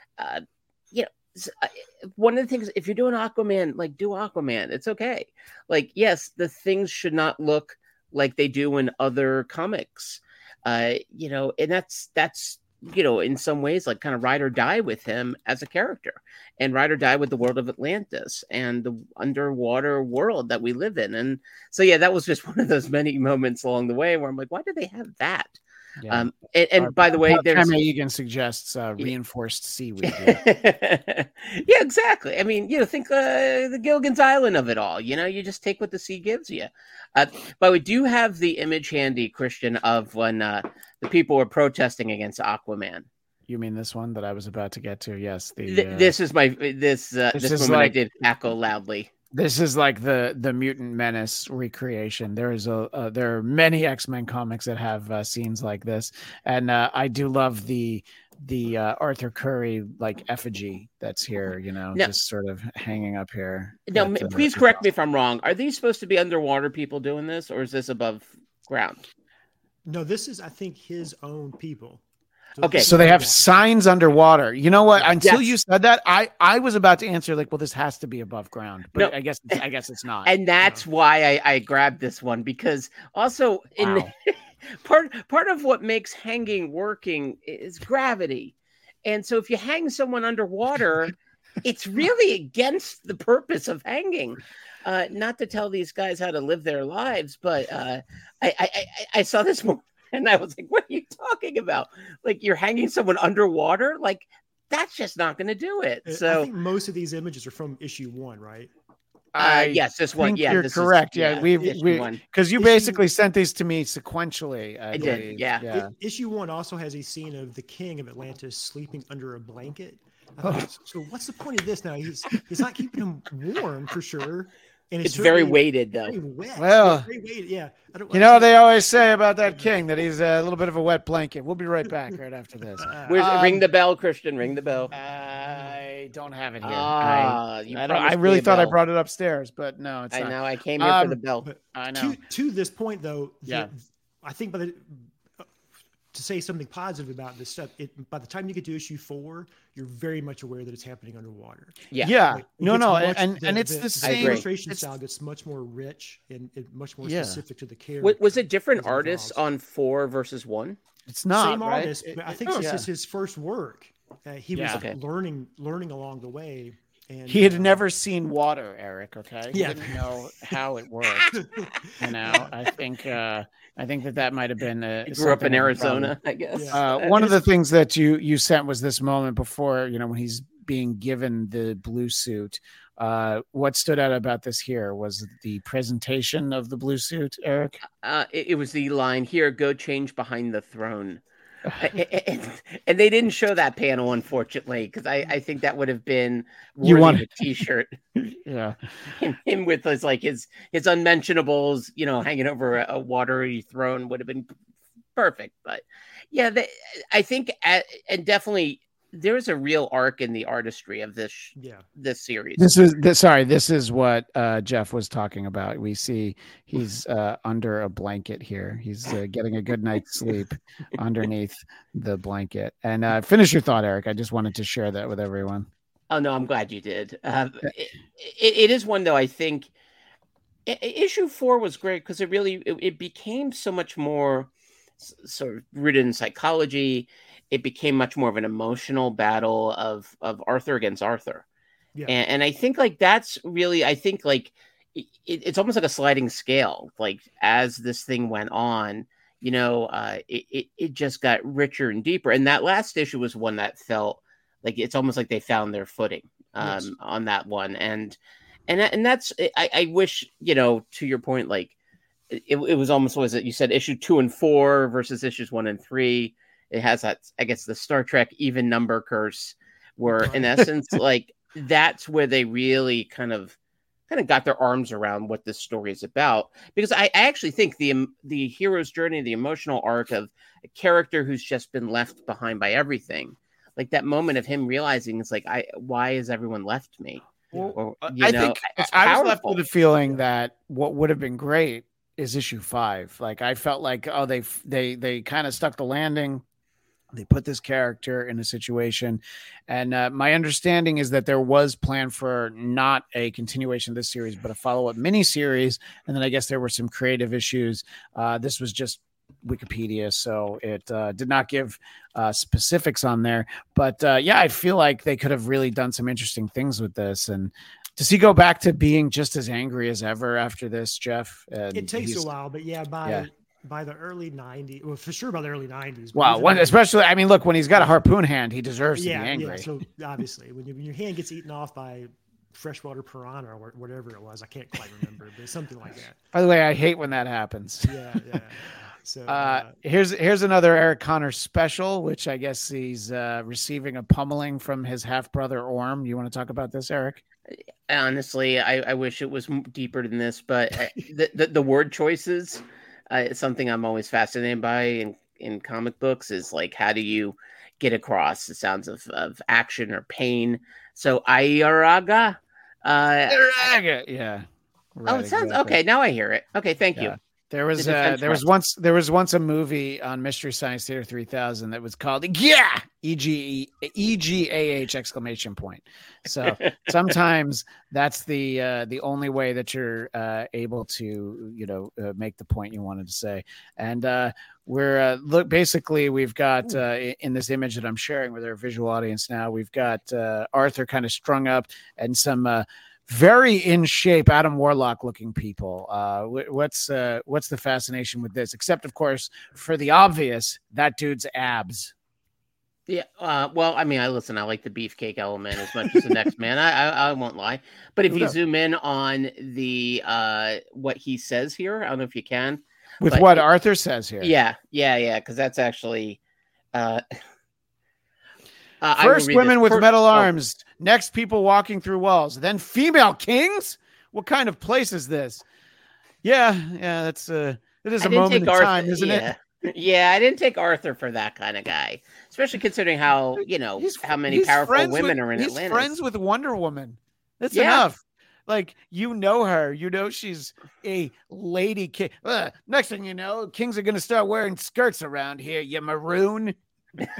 one of the things, if you're doing Aquaman, like, do Aquaman. It's okay. Like, yes, the things should not look like they do in other comics, and that's in some ways like kind of ride or die with him as a character, and ride or die with the world of Atlantis and the underwater world that we live in. And so, that was just one of those many moments along the way where I'm like, why do they have that? And by the way, there's Egan suggests reinforced seaweed. Yeah, exactly. I mean, think the Gilligan's Island of it all. You just take what the sea gives you. But we do have the image handy, Christian, of when the people were protesting against Aquaman. You mean this one that I was about to get to? Yes. This is this moment I did cackle loudly. This is like the Mutant Menace recreation. There are many X-Men comics that have scenes like this, and I do love the Arthur Curry like effigy that's here. Just sort of hanging up here. Now, please correct me if I'm wrong. Are these supposed to be underwater people doing this, or is this above ground? No, this is, I think, his own people. Okay, so they have signs underwater. You know what? Until you said that, I was about to answer like, well, this has to be above ground, but no. I guess it's not. And that's why I grabbed this one, because also part of what makes hanging working is gravity, and so if you hang someone underwater, it's really against the purpose of hanging. Not to tell these guys how to live their lives, but I saw this more. And I was like, what are you talking about? Like, you're hanging someone underwater? Like, that's just not going to do it. So I think most of these images are from issue 1, right? Yes, this one. Yeah, you're correct. We because you basically sent these to me sequentially. I did. Yeah. Issue 1 also has a scene of the king of Atlantis sleeping under a blanket. So what's the point of this now? He's not keeping him warm for sure. And it's very weighted, though. Very wet. Well, very weighted. Yeah. They always say about that king that he's a little bit of a wet blanket. We'll be right back right after this. Ring the bell, Christian. Ring the bell. I don't have it here. I really thought I brought it upstairs, but no, it's not. I know. I came here for the bell. I know. To this point, though, I think to say something positive about this stuff, by the time you get to issue 4, you're very much aware that it's happening underwater. And it's the same illustration style gets much more rich and much more specific to the character. Was it different artists on 4 versus 1? It's not same right? artist. But I think this is his first work. He was learning along the way. And, he had never seen water, Eric. Okay, he didn't know how it worked. I think that might have been. He grew up in Arizona, I guess. One of the things that you sent was this moment before, when he's being given the blue suit. What stood out about this here was the presentation of the blue suit, Eric. It was the line here: "Go change behind the throne." and they didn't show that panel, unfortunately, because I think that would have been worthy of a T-shirt. Him with his unmentionables, hanging over a watery throne would have been perfect. But yeah, I think, and definitely there's a real arc in the artistry of this series. This is what Jeff was talking about. We see he's under a blanket here. He's getting a good night's sleep underneath the blanket. And finish your thought, Eric. I just wanted to share that with everyone. Oh no, I'm glad you did. It is one though. I think issue 4 was great because it became so much more sort of rooted in psychology. It became much more of an emotional battle of Arthur against Arthur. Yeah. And I think like that's really, I think like it's almost like a sliding scale. Like as this thing went on, you know, it just got richer and deeper. And that last issue was one that felt like it's almost like they found their footing on that one. And that's, I wish, you know, to your point, like it was almost, was it, you said issue 2 and 4 versus issues 1 and 3. It has that, I guess, the Star Trek even number curse, where in essence, like that's where they really kind of got their arms around what this story is about. Because I actually think the hero's journey, the emotional arc of a character who's just been left behind by everything, like that moment of him realizing it's like, why has everyone left me? Or, I think I was left with the feeling that what would have been great is issue 5. Like I felt like, oh, they kind of stuck the landing. They put this character in a situation, and my understanding is that there was planned for not a continuation of this series, but a follow-up mini-series. And then I guess there were some creative issues. This was just Wikipedia, so it did not give specifics on there. But yeah, I feel like they could have really done some interesting things with this. And does he go back to being just as angry as ever after this, Jeff? And it takes a while, but yeah, by the early 90s, well, for sure by the early 90s. Wow, especially, I mean, look, when he's got a harpoon hand, he deserves to be angry. Yeah, so obviously, when your hand gets eaten off by freshwater piranha or whatever it was, I can't quite remember, but something like that. By the way, I hate when that happens. Yeah. So here's another Eric Connor special, which I guess he's receiving a pummeling from his half brother Orm. You want to talk about this, Eric? Honestly, I wish it was deeper than this, but the word choices. It's something I'm always fascinated by in comic books is like, how do you get across the sounds of action or pain? So Ayaraga. Yeah. Right, it sounds okay. Now I hear it. Okay. Thank you. There was once a movie on Mystery Science Theater 3000 that was called EGAH exclamation point. So sometimes that's the only way that you're able to make the point you wanted to say. And we're basically we've got in this image that I'm sharing with our visual audience now, we've got Arthur kind of strung up and some very in shape Adam Warlock looking people. What's the fascination with this? Except, of course, for the obvious, that dude's abs. Yeah. Well, I mean, I like the beefcake element as much as the next man. I won't lie. But if you zoom in on the what he says here, I don't know if you can. With what Arthur says here. Yeah. Because that's actually. First women with metal arms. Next, people walking through walls. Then female kings. What kind of place is this? Yeah. That's it is a moment in time, isn't it? Yeah, I didn't take Arthur for that kind of guy, especially considering how how many powerful women are in Atlantis. He's friends with Wonder Woman. That's enough. Like, her, she's a lady king. Next thing you know, kings are going to start wearing skirts around here. You maroon. What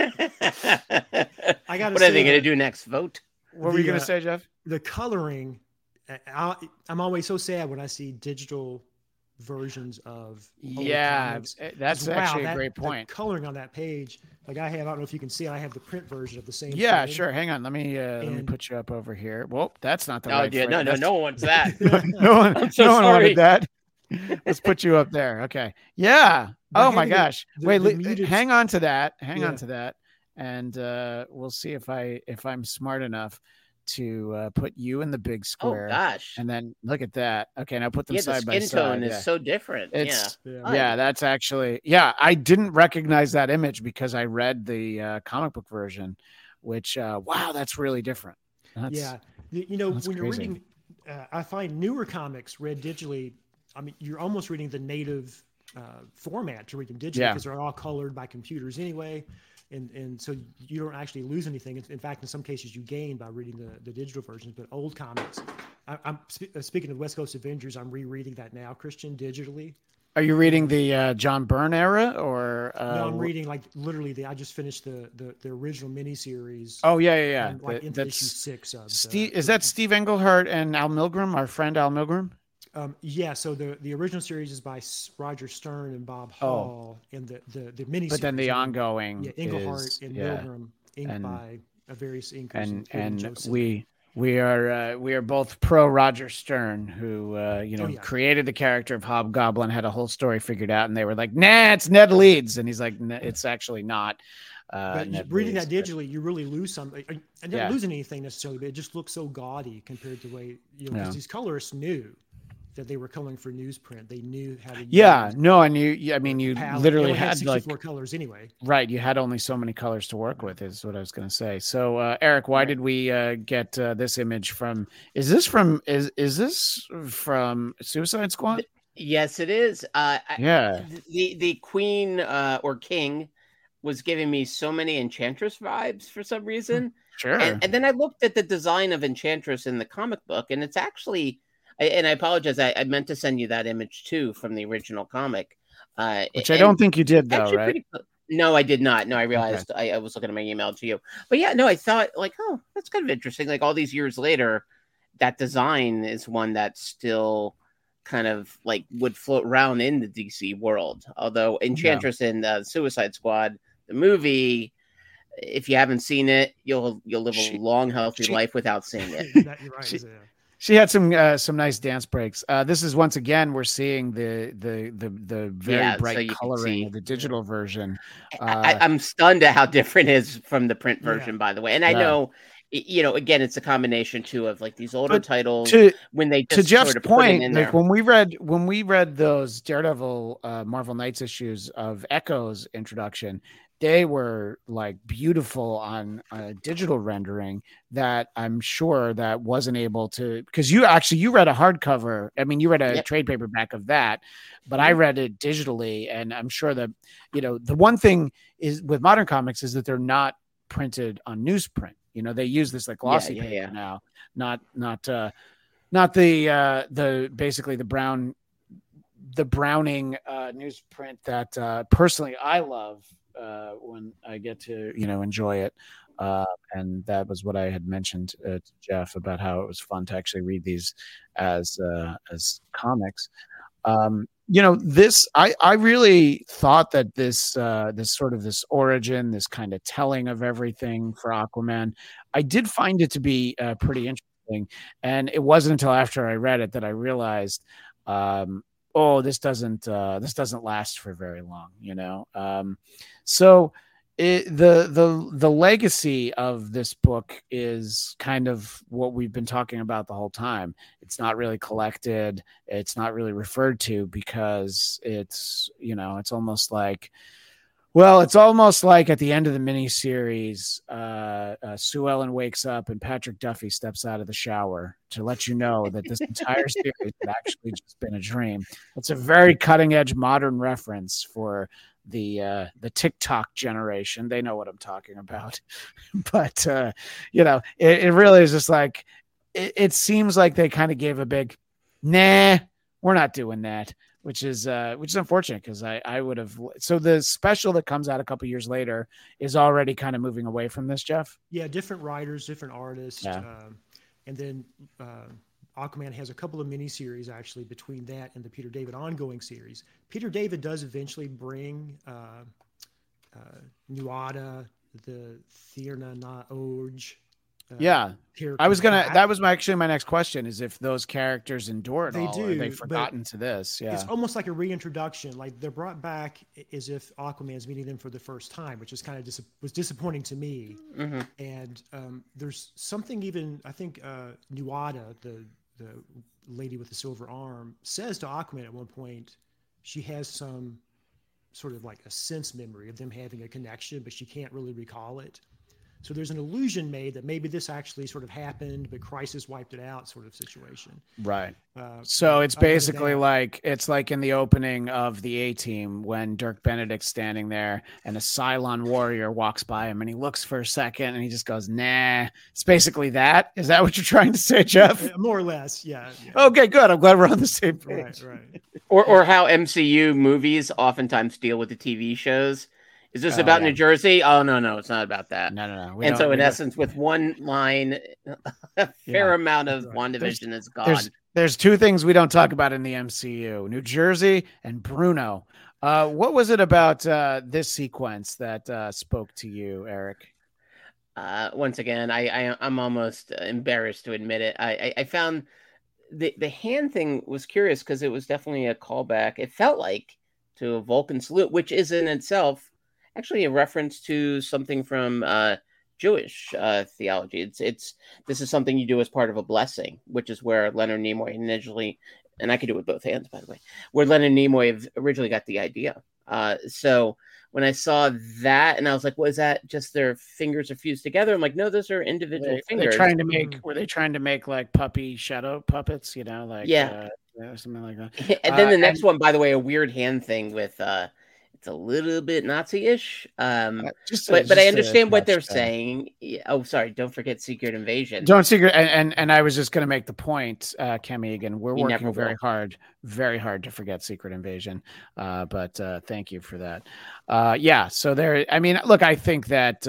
are they going to do next? Vote? What were you going to say, Jeff? The coloring. I'm always so sad when I see digital versions of comics. That's actually a great point. The coloring on that page, like I don't know if you can see it. I have the print version of the same. Yeah, thing. Sure. Hang on. Let me put you up over here. Well, that's not the right. No, no one wants that. no one wanted that. Let's put you up there. Okay. Yeah. Oh my gosh. Wait, hang on to that. Hang on to that. And we'll see if I'm smart enough to put you in the big square. Oh gosh. And then look at that. Okay, now put them side by side. The skin tone is so different. That's actually I didn't recognize that image because I read the comic book version, which wow, that's really different. When you're reading I find newer comics read digitally, I mean, you're almost reading the native format to read them digitally because they're all colored by computers anyway. And so you don't actually lose anything. In fact, in some cases you gain by reading the digital versions, but old comics, I'm speaking of West Coast Avengers, I'm rereading that now, Christian, digitally. Are you reading the John Byrne era or? No, I'm reading like literally I just finished the original miniseries. Oh yeah. Like into issue 6 of Steve. Is that Steve Englehart and Al Milgrom, our friend Al Milgrom? Yeah, so the original series is by Roger Stern and Bob Hall, and the miniseries. But then the ongoing, Englehart and Milgrom, inked by various inkers, and we are both pro Roger Stern, who created the character of Hobgoblin, had a whole story figured out, and they were like, "Nah, it's Ned Leeds," and he's like, "It's actually not." But reading that digitally, you really lose something. I didn't lose anything necessarily, but it just looks so gaudy compared to the way because these colorists knew that they were coloring for newsprint. They knew how to use and you literally had 64 colors anyway. Right, you had only so many colors to work with is what I was going to say. So Eric, why did we get this image from? Is this from Suicide Squad? Yes, it is. The queen or king was giving me so many Enchantress vibes for some reason. Sure. And then I looked at the design of Enchantress in the comic book, and it's actually, and I apologize, I meant to send you that image too from the original comic. Which I don't think you did, though, right? No, I did not. No, I realized I was looking at my email to you. But yeah, no, I thought like, oh, that's kind of interesting. Like all these years later, that design is one that still kind of like would float around in the DC world. Although Enchantress in Suicide Squad, the movie, if you haven't seen it, you'll live a long, healthy life without seeing it. You're right. She had some nice dance breaks. This is once again we're seeing the very bright coloring of the digital version. I'm stunned at how different it is from the print version, by the way. And I know, again, it's a combination too of like these older titles when they just to Jeff's sort of point, put it in like there. when we read those Daredevil Marvel Knights issues of Echo's introduction, they were like beautiful on digital rendering that I'm sure that wasn't able to, because you read a hardcover. I mean, you read a trade paperback of that, but I read it digitally. And I'm sure that, the one thing is with modern comics is that they're not printed on newsprint. They use this like glossy paper now, not the basically the Browning newsprint that personally I love. When I get to enjoy it, and that was what I had mentioned to Jeff about how it was fun to actually read these as comics. This I really thought that this sort of this origin, this kind of telling of everything for Aquaman, I did find it to be pretty interesting, and it wasn't until after I read it that I realized. This doesn't last for very long, So the legacy of this book is kind of what we've been talking about the whole time. It's not really collected. It's not really referred to because it's almost like at the end of the miniseries, Sue Ellen wakes up and Patrick Duffy steps out of the shower to let you know that this entire series had actually just been a dream. It's a very cutting edge modern reference for the TikTok generation. They know what I'm talking about. But, it really is just like, it seems like they kind of gave a big, nah, we're not doing that. Which is unfortunate because I would have. So the special that comes out a couple years later is already kind of moving away from this, Jeff. Yeah, different writers, different artists, and then Aquaman has a couple of miniseries actually between that and the Peter David ongoing series. Peter David does eventually bring Nuada, the Thierna Na Oj. That was my next question is if those characters endure at all, or are they forgotten to this? Yeah. It's almost like a reintroduction. Like they're brought back as if Aquaman's meeting them for the first time, which is kind of was disappointing to me. Mm-hmm. And there's something even, I think Nuada, the lady with the silver arm, says to Aquaman at one point, she has some sort of like a sense memory of them having a connection, but she can't really recall it. So there's an illusion made that maybe this actually sort of happened, but Crisis wiped it out sort of situation. Right. So it's basically like, it's like in the opening of the A-Team when Dirk Benedict's standing there and a Cylon warrior walks by him and he looks for a second and he just goes, nah. It's basically that. Is that what you're trying to say, Jeff? More or less. Yeah. Okay, good. I'm glad we're on the same page. Right. Or how MCU movies oftentimes deal with the TV shows. Is this about New Jersey? Oh, no, it's not about that. No. And so in essence, with one line, a fair amount of WandaVision is gone. There's two things we don't talk about in the MCU, New Jersey and Bruno. What was it about this sequence that spoke to you, Eric? Once again, I'm almost embarrassed to admit it. I found the hand thing was curious because it was definitely a callback. It felt like to a Vulcan salute, which is in itself actually a reference to something from Jewish theology. This is something you do as part of a blessing, which is where Leonard Nimoy initially, and I could do it with both hands, by the way, where Leonard Nimoy originally got the idea. So when I saw that, and I was like, "Was that just their fingers are fused together?" I'm like, "No, those are individual fingers." Were they trying to make like puppy shadow puppets? You know, like something like that. And then the next one, by the way, a weird hand thing with. It's a little bit Nazi-ish, but I understand what they're saying. Oh, sorry! Don't forget Secret Invasion. And I was just going to make the point, Cam Egan. We're working very hard to forget Secret Invasion. But thank you for that. So there. I mean, look, I think that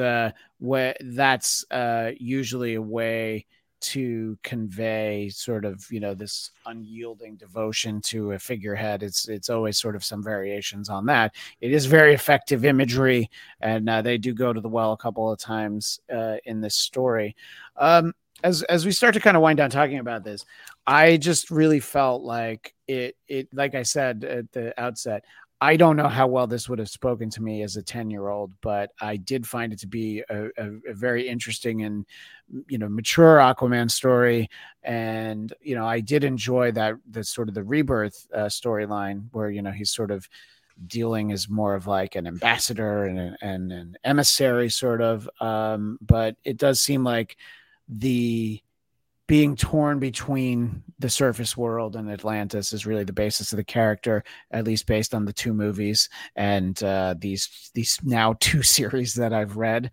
that's usually a way to convey sort of, this unyielding devotion to a figurehead. It's always sort of some variations on that. It is very effective imagery, and they do go to the well a couple of times in this story. As we start to kind of wind down talking about this, I just really felt like it like I said at the outset, I don't know how well this would have spoken to me as a 10-year-old, but I did find it to be a very interesting and, mature Aquaman story. And, I did enjoy the sort of the rebirth storyline where, he's sort of dealing as more of like an ambassador and an emissary sort of. But it does seem like the being torn between the surface world and Atlantis is really the basis of the character, at least based on the two movies and these now two series that I've read.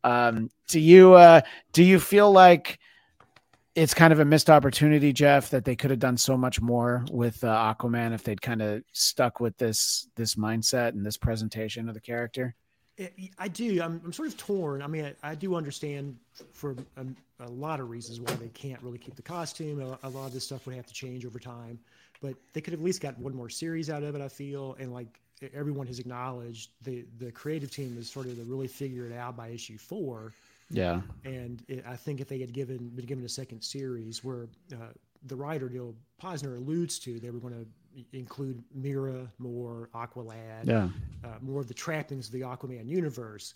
Do you feel like it's kind of a missed opportunity, Jeff, that they could have done so much more with Aquaman if they'd kind of stuck with this mindset and this presentation of the character? I do. I'm sort of torn. I mean, I do understand for a lot of reasons why they can't really keep the costume. A lot of this stuff would have to change over time, but they could have at least got one more series out of it, I feel. And like everyone has acknowledged, the creative team is sort of to really figure it out by issue 4. Yeah. And I think if they had been given a second series where the writer, Neil Posner, alludes to, they were going to include Mira more, Aqualad, more of the trappings of the Aquaman universe.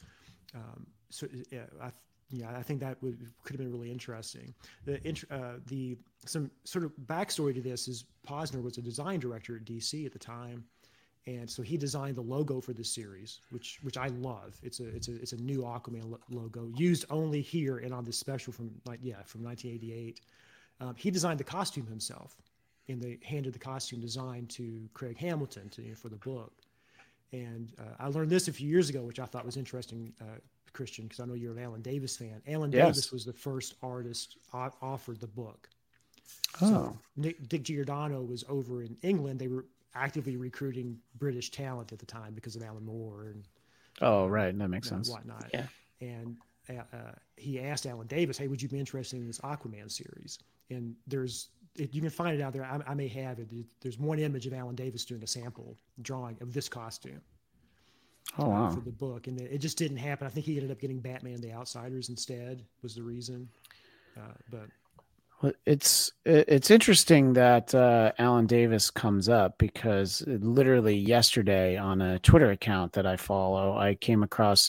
I think that could have been really interesting. Some sort of backstory to this is Posner was a design director at DC at the time, and so he designed the logo for this series, which I love. It's a new Aquaman logo used only here and on this special from 1988. He designed the costume himself, and they handed the costume design to Craig Hamilton for the book. And I learned this a few years ago, which I thought was interesting, Christian, because I know you're an Alan Davis fan. Alan Davis was the first artist offered the book. So Dick Giordano was over in England. They were actively recruiting British talent at the time because of Alan Moore and that makes sense. Whatnot. Yeah. And he asked Alan Davis, "Hey, would you be interested in this Aquaman series?" And you can find it out there. I may have it. There's one image of Alan Davis doing a sample drawing of this costume. Oh, wow. For the book, and it just didn't happen. I think he ended up getting Batman: The Outsiders instead. Was the reason. But it's interesting that Alan Davis comes up because literally yesterday on a Twitter account that I follow, I came across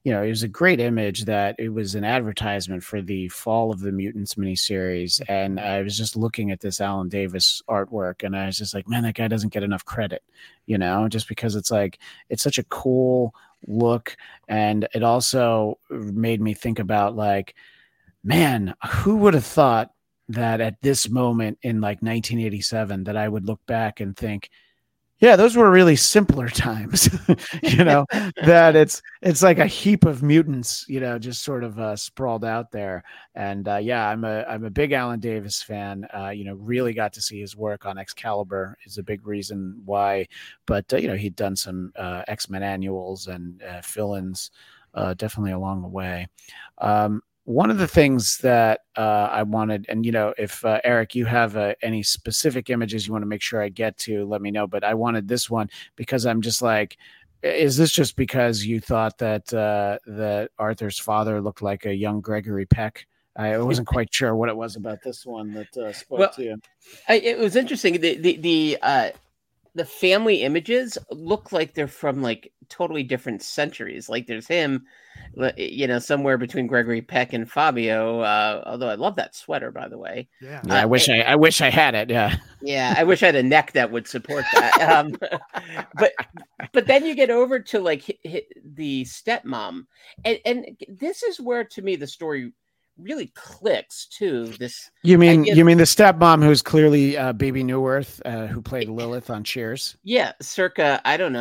it was a great image that it was an advertisement for the Fall of the Mutants miniseries. And I was just looking at this Alan Davis artwork and I was just like, man, that guy doesn't get enough credit, just because it's such a cool look. And it also made me think about like, man, who would have thought that at this moment in like 1987 that I would look back and think, yeah, those were really simpler times, that it's like a heap of mutants, just sort of sprawled out there. And I'm a big Alan Davis fan. Really got to see his work on Excalibur is a big reason why. But he'd done some X-Men annuals and fill-ins definitely along the way. One of the things that I wanted, and if Eric, you have any specific images you want to make sure I get to, let me know. But I wanted this one because I'm just like, is this just because you thought that Arthur's father looked like a young Gregory Peck? I wasn't quite sure what it was about this one that spoke to you. It was interesting. The family images look like they're from like totally different centuries. Like there's him, somewhere between Gregory Peck and Fabio. Although I love that sweater, by the way. Yeah, I wish I had it. Yeah, yeah, I wish I had a neck that would support that. But then you get over to like the stepmom, and this is where to me the story really clicks too. You mean the stepmom who's clearly Baby Newirth, who played Lilith on Cheers? Yeah, circa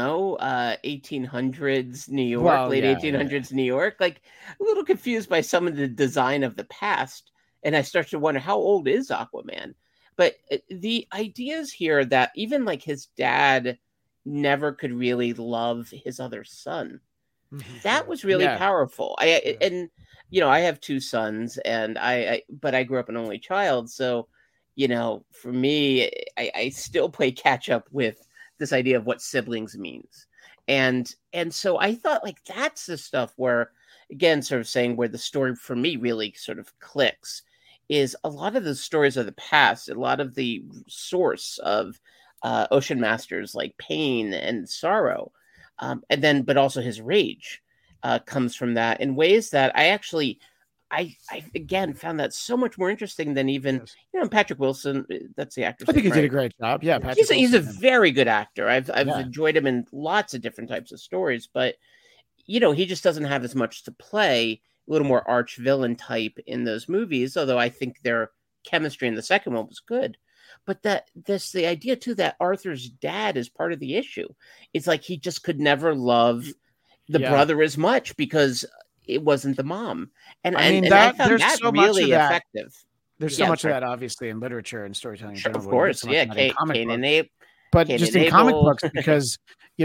1800s New York, late 1800s New York. Like a little confused by some of the design of the past, and I start to wonder how old is Aquaman. But the ideas here that even like his dad never could really love his other son. That was really powerful. I have two sons, and but I grew up an only child, so for me, I still play catch up with this idea of what siblings means, and so I thought like that's the stuff where, again, sort of saying where the story for me really sort of clicks is a lot of the stories of the past, a lot of the source of Ocean Master's like pain and sorrow, but also his rage. Comes from that in ways that I again found that so much more interesting than even Patrick Wilson. That's the actor. I think he did a great job. Yeah, he's a very good actor. I've enjoyed him in lots of different types of stories, but he just doesn't have as much to play. A little more arch villain type in those movies. Although I think their chemistry in the second one was good. But the idea too that Arthur's dad is part of the issue. It's like he just could never love the brother as much because it wasn't the mom. And I found that so really effective. There's so much of that obviously in literature and storytelling. Sure, of course. Yeah. Cain and Abel. But just in comic books, because,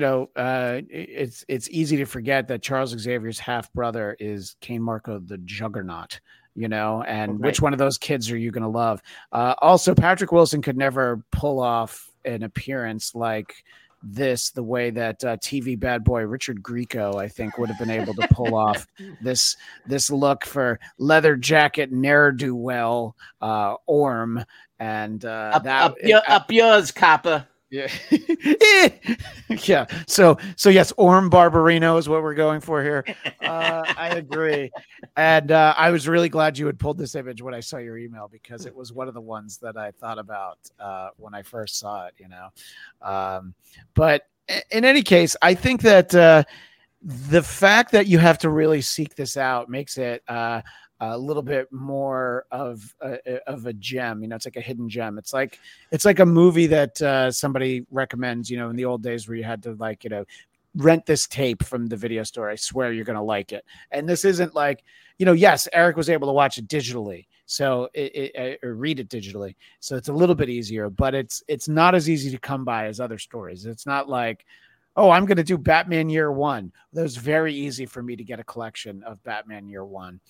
it's easy to forget that Charles Xavier's half brother is Cain Marko, the Juggernaut, which one of those kids are you going to love? Also, Patrick Wilson could never pull off an appearance like the way that TV bad boy Richard Grieco, I think, would have been able to pull off this look for leather jacket ne'er-do-well Orm, and up yours, copper. Yeah. Yeah. So yes, Orm Barbarino is what we're going for here. I agree. And I was really glad you had pulled this image when I saw your email, because it was one of the ones that I thought about when I first saw it, but in any case, I think that the fact that you have to really seek this out makes it a little bit more of a gem. It's like a hidden gem. It's like a movie that somebody recommends, in the old days where you had to rent this tape from the video store. I swear you're going to like it. And this isn't like, yes, Eric was able to watch it digitally. So or read it digitally. So it's a little bit easier, but it's not as easy to come by as other stories. It's not like, oh, I'm going to do Batman Year One. That was very easy for me to get a collection of Batman Year One.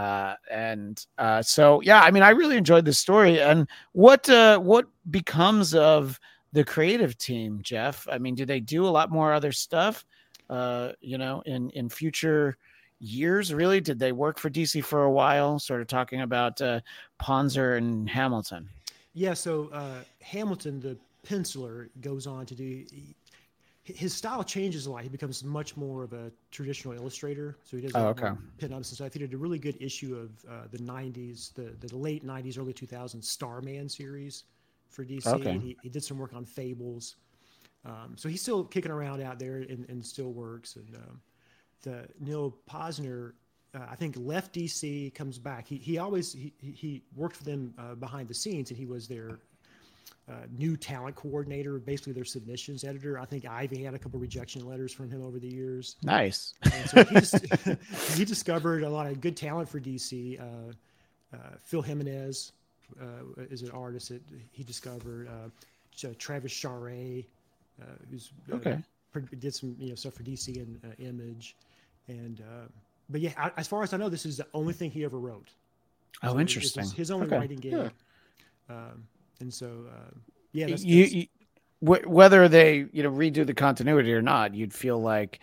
So, yeah, I mean, I really enjoyed this story. And what becomes of the creative team, Jeff? I mean, do they do a lot more other stuff, in future years? Really? Did they work for DC for a while, sort of talking about Ponzer and Hamilton? Yeah, so Hamilton, the penciler, goes on to do... his style changes a lot. He becomes much more of a traditional illustrator. So he does pinups and stuff. I think he did a really good issue of the 90s, the late 90s, early 2000s Starman series for DC. Okay. And he did some work on Fables. So he's still kicking around out there and still works. And the Neil Posner, I think, left DC, comes back. He worked for them behind the scenes, and he was their new talent coordinator, basically their submissions editor. I think Ivy had a couple rejection letters from him over the years. Nice. And so he discovered a lot of good talent for DC. Phil Jimenez is an artist that he discovered. Travis Charest, who's did some stuff for DC and Image, and but yeah, as far as I know, this is the only thing he ever wrote. Oh, so interesting. His only writing gig. Yeah. And so, that's whether they redo the continuity or not, you'd feel like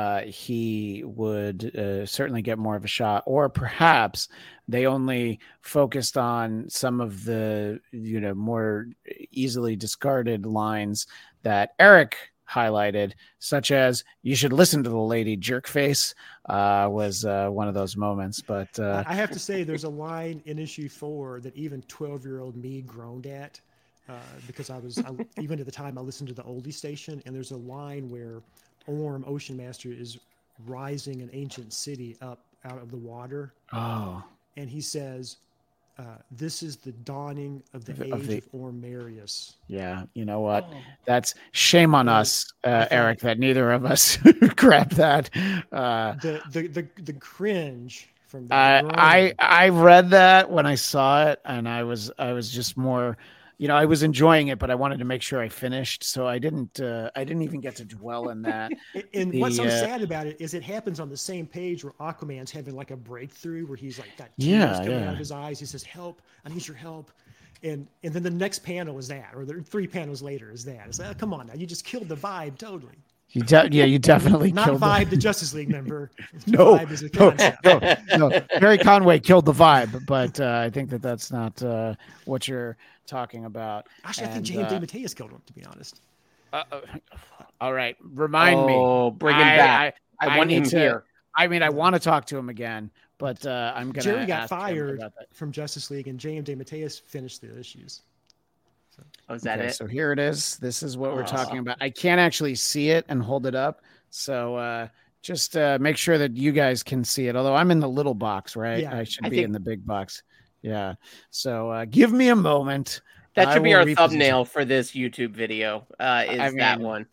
he would certainly get more of a shot, or perhaps they only focused on some of the more easily discarded lines that Eric highlighted, such as "you should listen to the lady jerkface," was one of those moments. But I have to say, there's a line in issue 4 that even 12-year-old me groaned at, because I even at the time I listened to the oldie station, and there's a line where Orm, Ocean Master, is rising an ancient city up out of the water. Oh, and he says, "This is the dawning of the age of Orm Marius." Yeah, you know what? That's shame on us, Eric, that neither of us grabbed that. The cringe from the I read that when I saw it, and I was just more, I was enjoying it, but I wanted to make sure I finished, so I didn't even get to dwell in that. And what's so sad about it is it happens on the same page where Aquaman's having like a breakthrough where he's like got tears coming out of his eyes. He says, "Help! I need your help." And then the next panel is that, or 3 panels later is that. It's like, oh, come on now, you just killed the vibe totally. You definitely not killed vibe the Justice League member. No, vibe is a concept. no. Barry Conway killed the vibe, but I think that's not what you're talking about. Actually, I think James DeMatteis killed him, to be honest. All right, remind me. Oh, bring him back. I want him here. I mean, I want to talk to him again, but I'm gonna. Jerry got fired from Justice League, and James DeMatteis finished the issues. So. Oh, is that it? So here it is. This is what we're talking about. I can't actually see it and hold it up, so just make sure that you guys can see it. Although I'm in the little box, right? Yeah, I should be in the big box. Yeah. So give me a moment. That should be our thumbnail for this YouTube video. That one?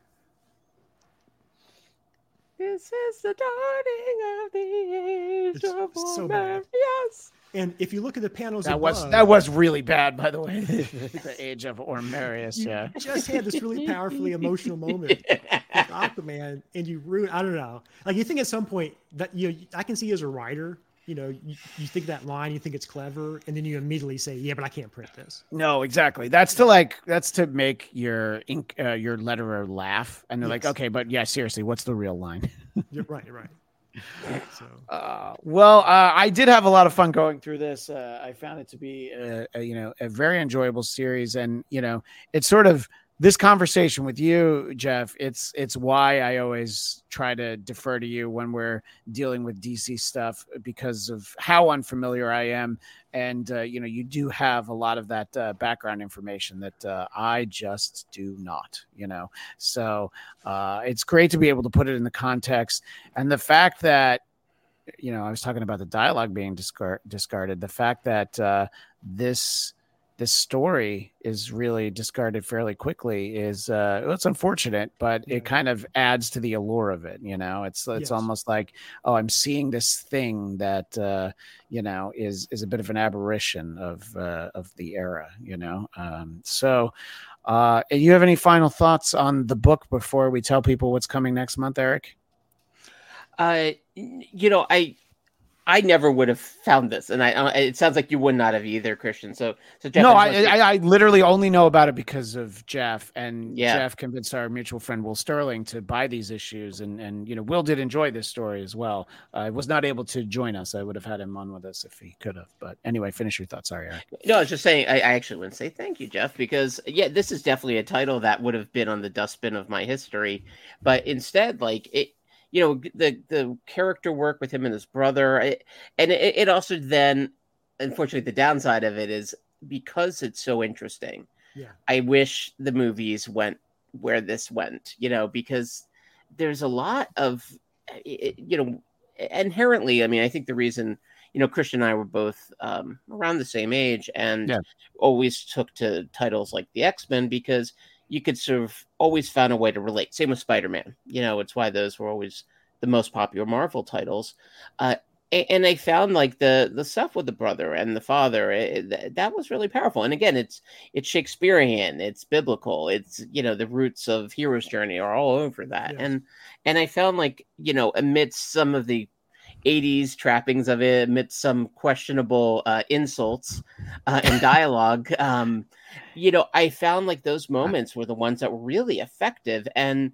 This is the dawning of the age of so bad. Yes. And if you look at the panels that above, was really bad, by the way. The age of Orm Marius. Yeah. Just had this really powerfully emotional moment with Aquaman, and you ruin. I don't know. Like, you think at some point that I can see as a writer, you think that line, you think it's clever, and then you immediately say, "Yeah, but I can't print this." No, exactly. That's to make your letterer laugh, and they're like, "Okay, but yeah, seriously, what's the real line?" You're right. So. I did have a lot of fun going through this. I found it to be a very enjoyable series, and it's sort of this conversation with you, Jeff. It's why I always try to defer to you when we're dealing with DC stuff, because of how unfamiliar I am, and you do have a lot of that background information that I just do not. So it's great to be able to put it in the context, and the fact that I was talking about the dialogue being discarded. The fact that this story is really discarded fairly quickly is it's unfortunate, but it kind of adds to the allure of it. It's almost like, oh, I'm seeing this thing that is a bit of an aberration of the era. So you have any final thoughts on the book before we tell people what's coming next month, Eric? I never would have found this, and it sounds like you would not have either, Christian. So Jeff, no, I literally only know about it because of Jeff, and Jeff convinced our mutual friend Will Sterling to buy these issues, and Will did enjoy this story as well. I was not able to join us. I would have had him on with us if he could have. But anyway, finish your thoughts. Sorry, Eric. No, I was just saying. I actually want to say thank you, Jeff, because this is definitely a title that would have been on the dustbin of my history, but instead, like it. The character work with him and his brother, it also then, unfortunately, the downside of it is because it's so interesting. Yeah, I wish the movies went where this went, because there's a lot of, inherently. I mean, I think the reason, Christian and I were both around the same age and always took to titles like the X-Men because you could sort of always found a way to relate. Same with Spider-Man. It's why those were always the most popular Marvel titles. And I found like the stuff with the brother and the father, that was really powerful. And again, it's Shakespearean, it's biblical, it's, the roots of hero's journey are all over that. Yes. And I found like, amidst some of the 80s trappings of it, amidst some questionable insults and dialogue, I found like those moments were the ones that were really effective. And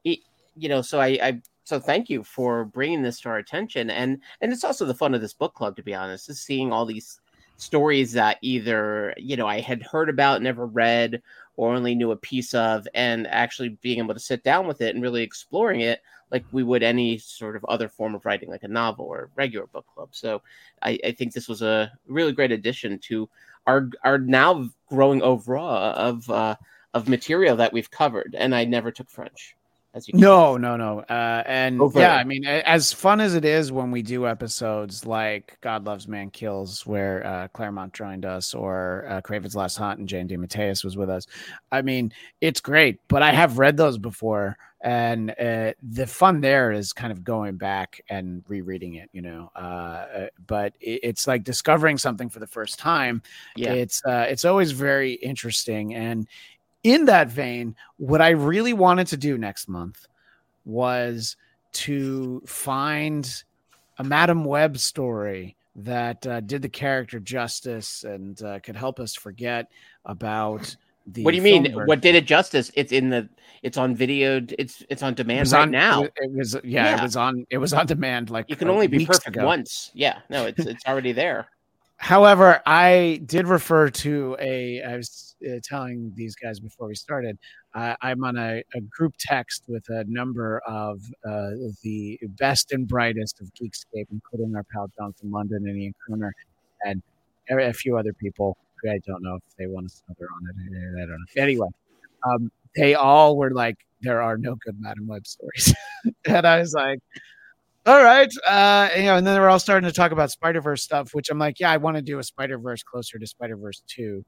so thank you for bringing this to our attention. And it's also the fun of this book club, to be honest, is seeing all these stories that either, I had heard about, never read, or only knew a piece of, and actually being able to sit down with it and really exploring it like we would any sort of other form of writing, like a novel or a regular book club. So I think this was a really great addition to our now growing overall of material that we've covered. And I never took French. No. And I mean, as fun as it is when we do episodes like God Loves, Man Kills, where Claremont joined us, or Craven's Last Hunt and Jane DeMatteis was with us. I mean, it's great, but I have read those before. And the fun there is kind of going back and rereading it, but it's like discovering something for the first time. Yeah. It's always very interesting. And in that vein, what I really wanted to do next month was to find a Madame Web story that did the character justice and could help us forget about the. What do you mean? Version. What did it justice? It's on video. It's on demand now. It was on demand. Like you can only be perfect once. Yeah, no, it's already there. However, I did refer to I was telling these guys before we started, I'm on a group text with a number of the best and brightest of Geekscape, including our pal Jonathan London and Ian Crooner, and a few other people who I don't know if they want to snugger on it. I don't know. Anyway, they all were like, there are no good Madame Web stories. And I was like, all right. And then we're all starting to talk about Spider-Verse stuff, which I'm like, yeah, I want to do a Spider-Verse closer to Spider-Verse 2.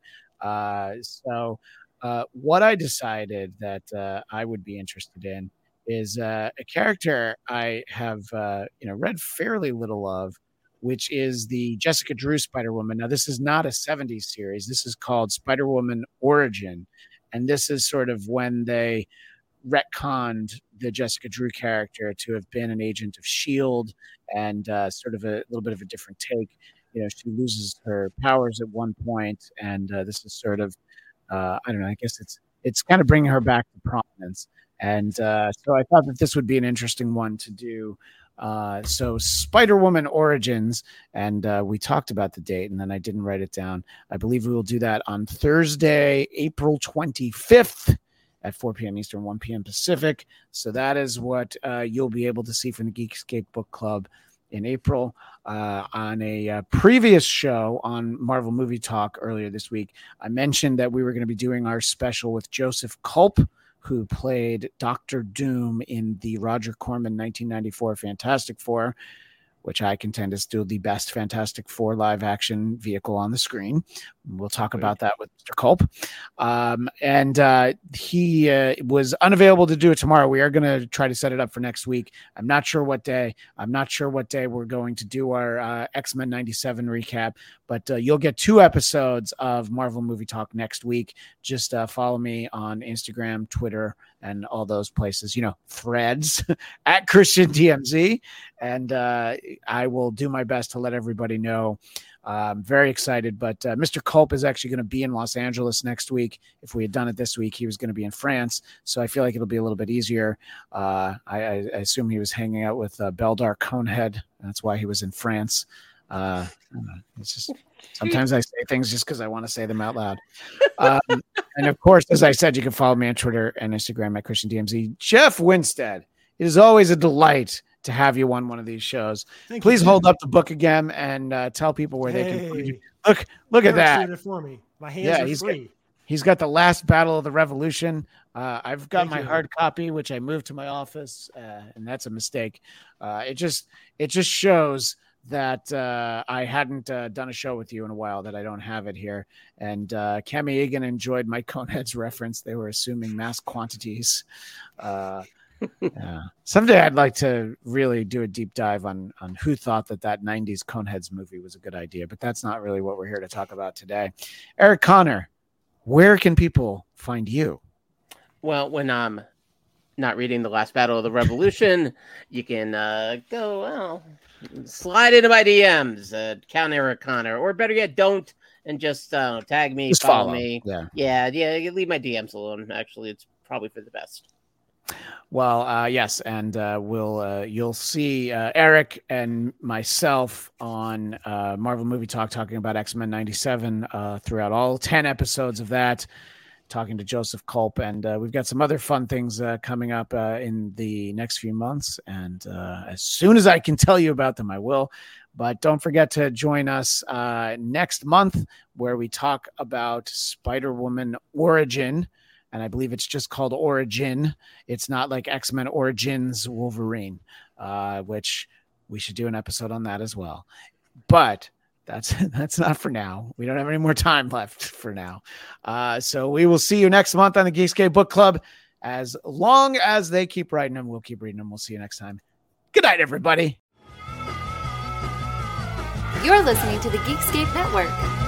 So what I decided that I would be interested in is a character I have, read fairly little of, which is the Jessica Drew Spider-Woman. Now, this is not a 70s series. This is called Spider-Woman Origin. And this is sort of when they retconned the Jessica Drew character to have been an agent of S.H.I.E.L.D. and sort of a little bit of a different take. She loses her powers at one point, and this is sort of, I don't know, I guess it's kind of bringing her back to prominence. And so I thought that this would be an interesting one to do. So Spider-Woman Origins, and we talked about the date, and then I didn't write it down. I believe we will do that on Thursday, April 25th at 4 p.m. Eastern, 1 p.m. Pacific. So that is what you'll be able to see from the Geekscape Book Club in April. On a previous show on Marvel Movie Talk earlier this week, I mentioned that we were going to be doing our special with Joseph Culp, who played Dr. Doom in the Roger Corman 1994 Fantastic Four, which I contend is still the best Fantastic Four live action vehicle on the screen. We'll talk about that with Mr. Culp. And he was unavailable to do it tomorrow. We are going to try to set it up for next week. I'm not sure what day. We're going to do our X-Men 97 recap, but you'll get 2 episodes of Marvel Movie Talk next week. Just follow me on Instagram, Twitter, and all those places, Threads at Christian DMZ. And I will do my best to let everybody know. I'm very excited, but Mr. Culp is actually going to be in Los Angeles next week. If we had done it this week, he was going to be in France. So I feel like it'll be a little bit easier. I assume he was hanging out with Beldar Conehead. That's why he was in France. It's just sometimes I say things just because I want to say them out loud. And of course, as I said, you can follow me on Twitter and Instagram at Christian DMZ. Jeff Winstead, it is always a delight to have you on one of these shows. Please hold up the book again and tell people where they can find you. Look at that. It for me. My hands are free. He's got the last Battle of the Revolution. I've got my hard copy, which I moved to my office, and that's a mistake. It just shows that I hadn't done a show with you in a while, that I don't have it here. And Cami Egan enjoyed my Coneheads reference. They were assuming mass quantities. Yeah. Someday I'd like to really do a deep dive on who thought that 90s Coneheads movie was a good idea, but that's not really what we're here to talk about today. Eric Connor, where can people find you? Well, when I'm not reading The Last Battle of the Revolution, you can slide into my DMs, Count Eric Connor, or better yet, don't, and just tag me, just follow me. Yeah. You leave my DMs alone. Actually, it's probably for the best. Well, yes, and you'll see Eric and myself on Marvel Movie Talk talking about X-Men 97 throughout all 10 episodes of that, talking to Joseph Culp, and we've got some other fun things coming up in the next few months, and as soon as I can tell you about them, I will. But don't forget to join us next month, where we talk about Spider-Woman Origin. And I believe it's just called Origin. It's not like X-Men Origins Wolverine, which we should do an episode on that as well. But that's not for now. We don't have any more time left for now. So we will see you next month on the Geekscape Book Club. As long as they keep writing them, we'll keep reading them. We'll see you next time. Good night, everybody. You're listening to the Geekscape Network.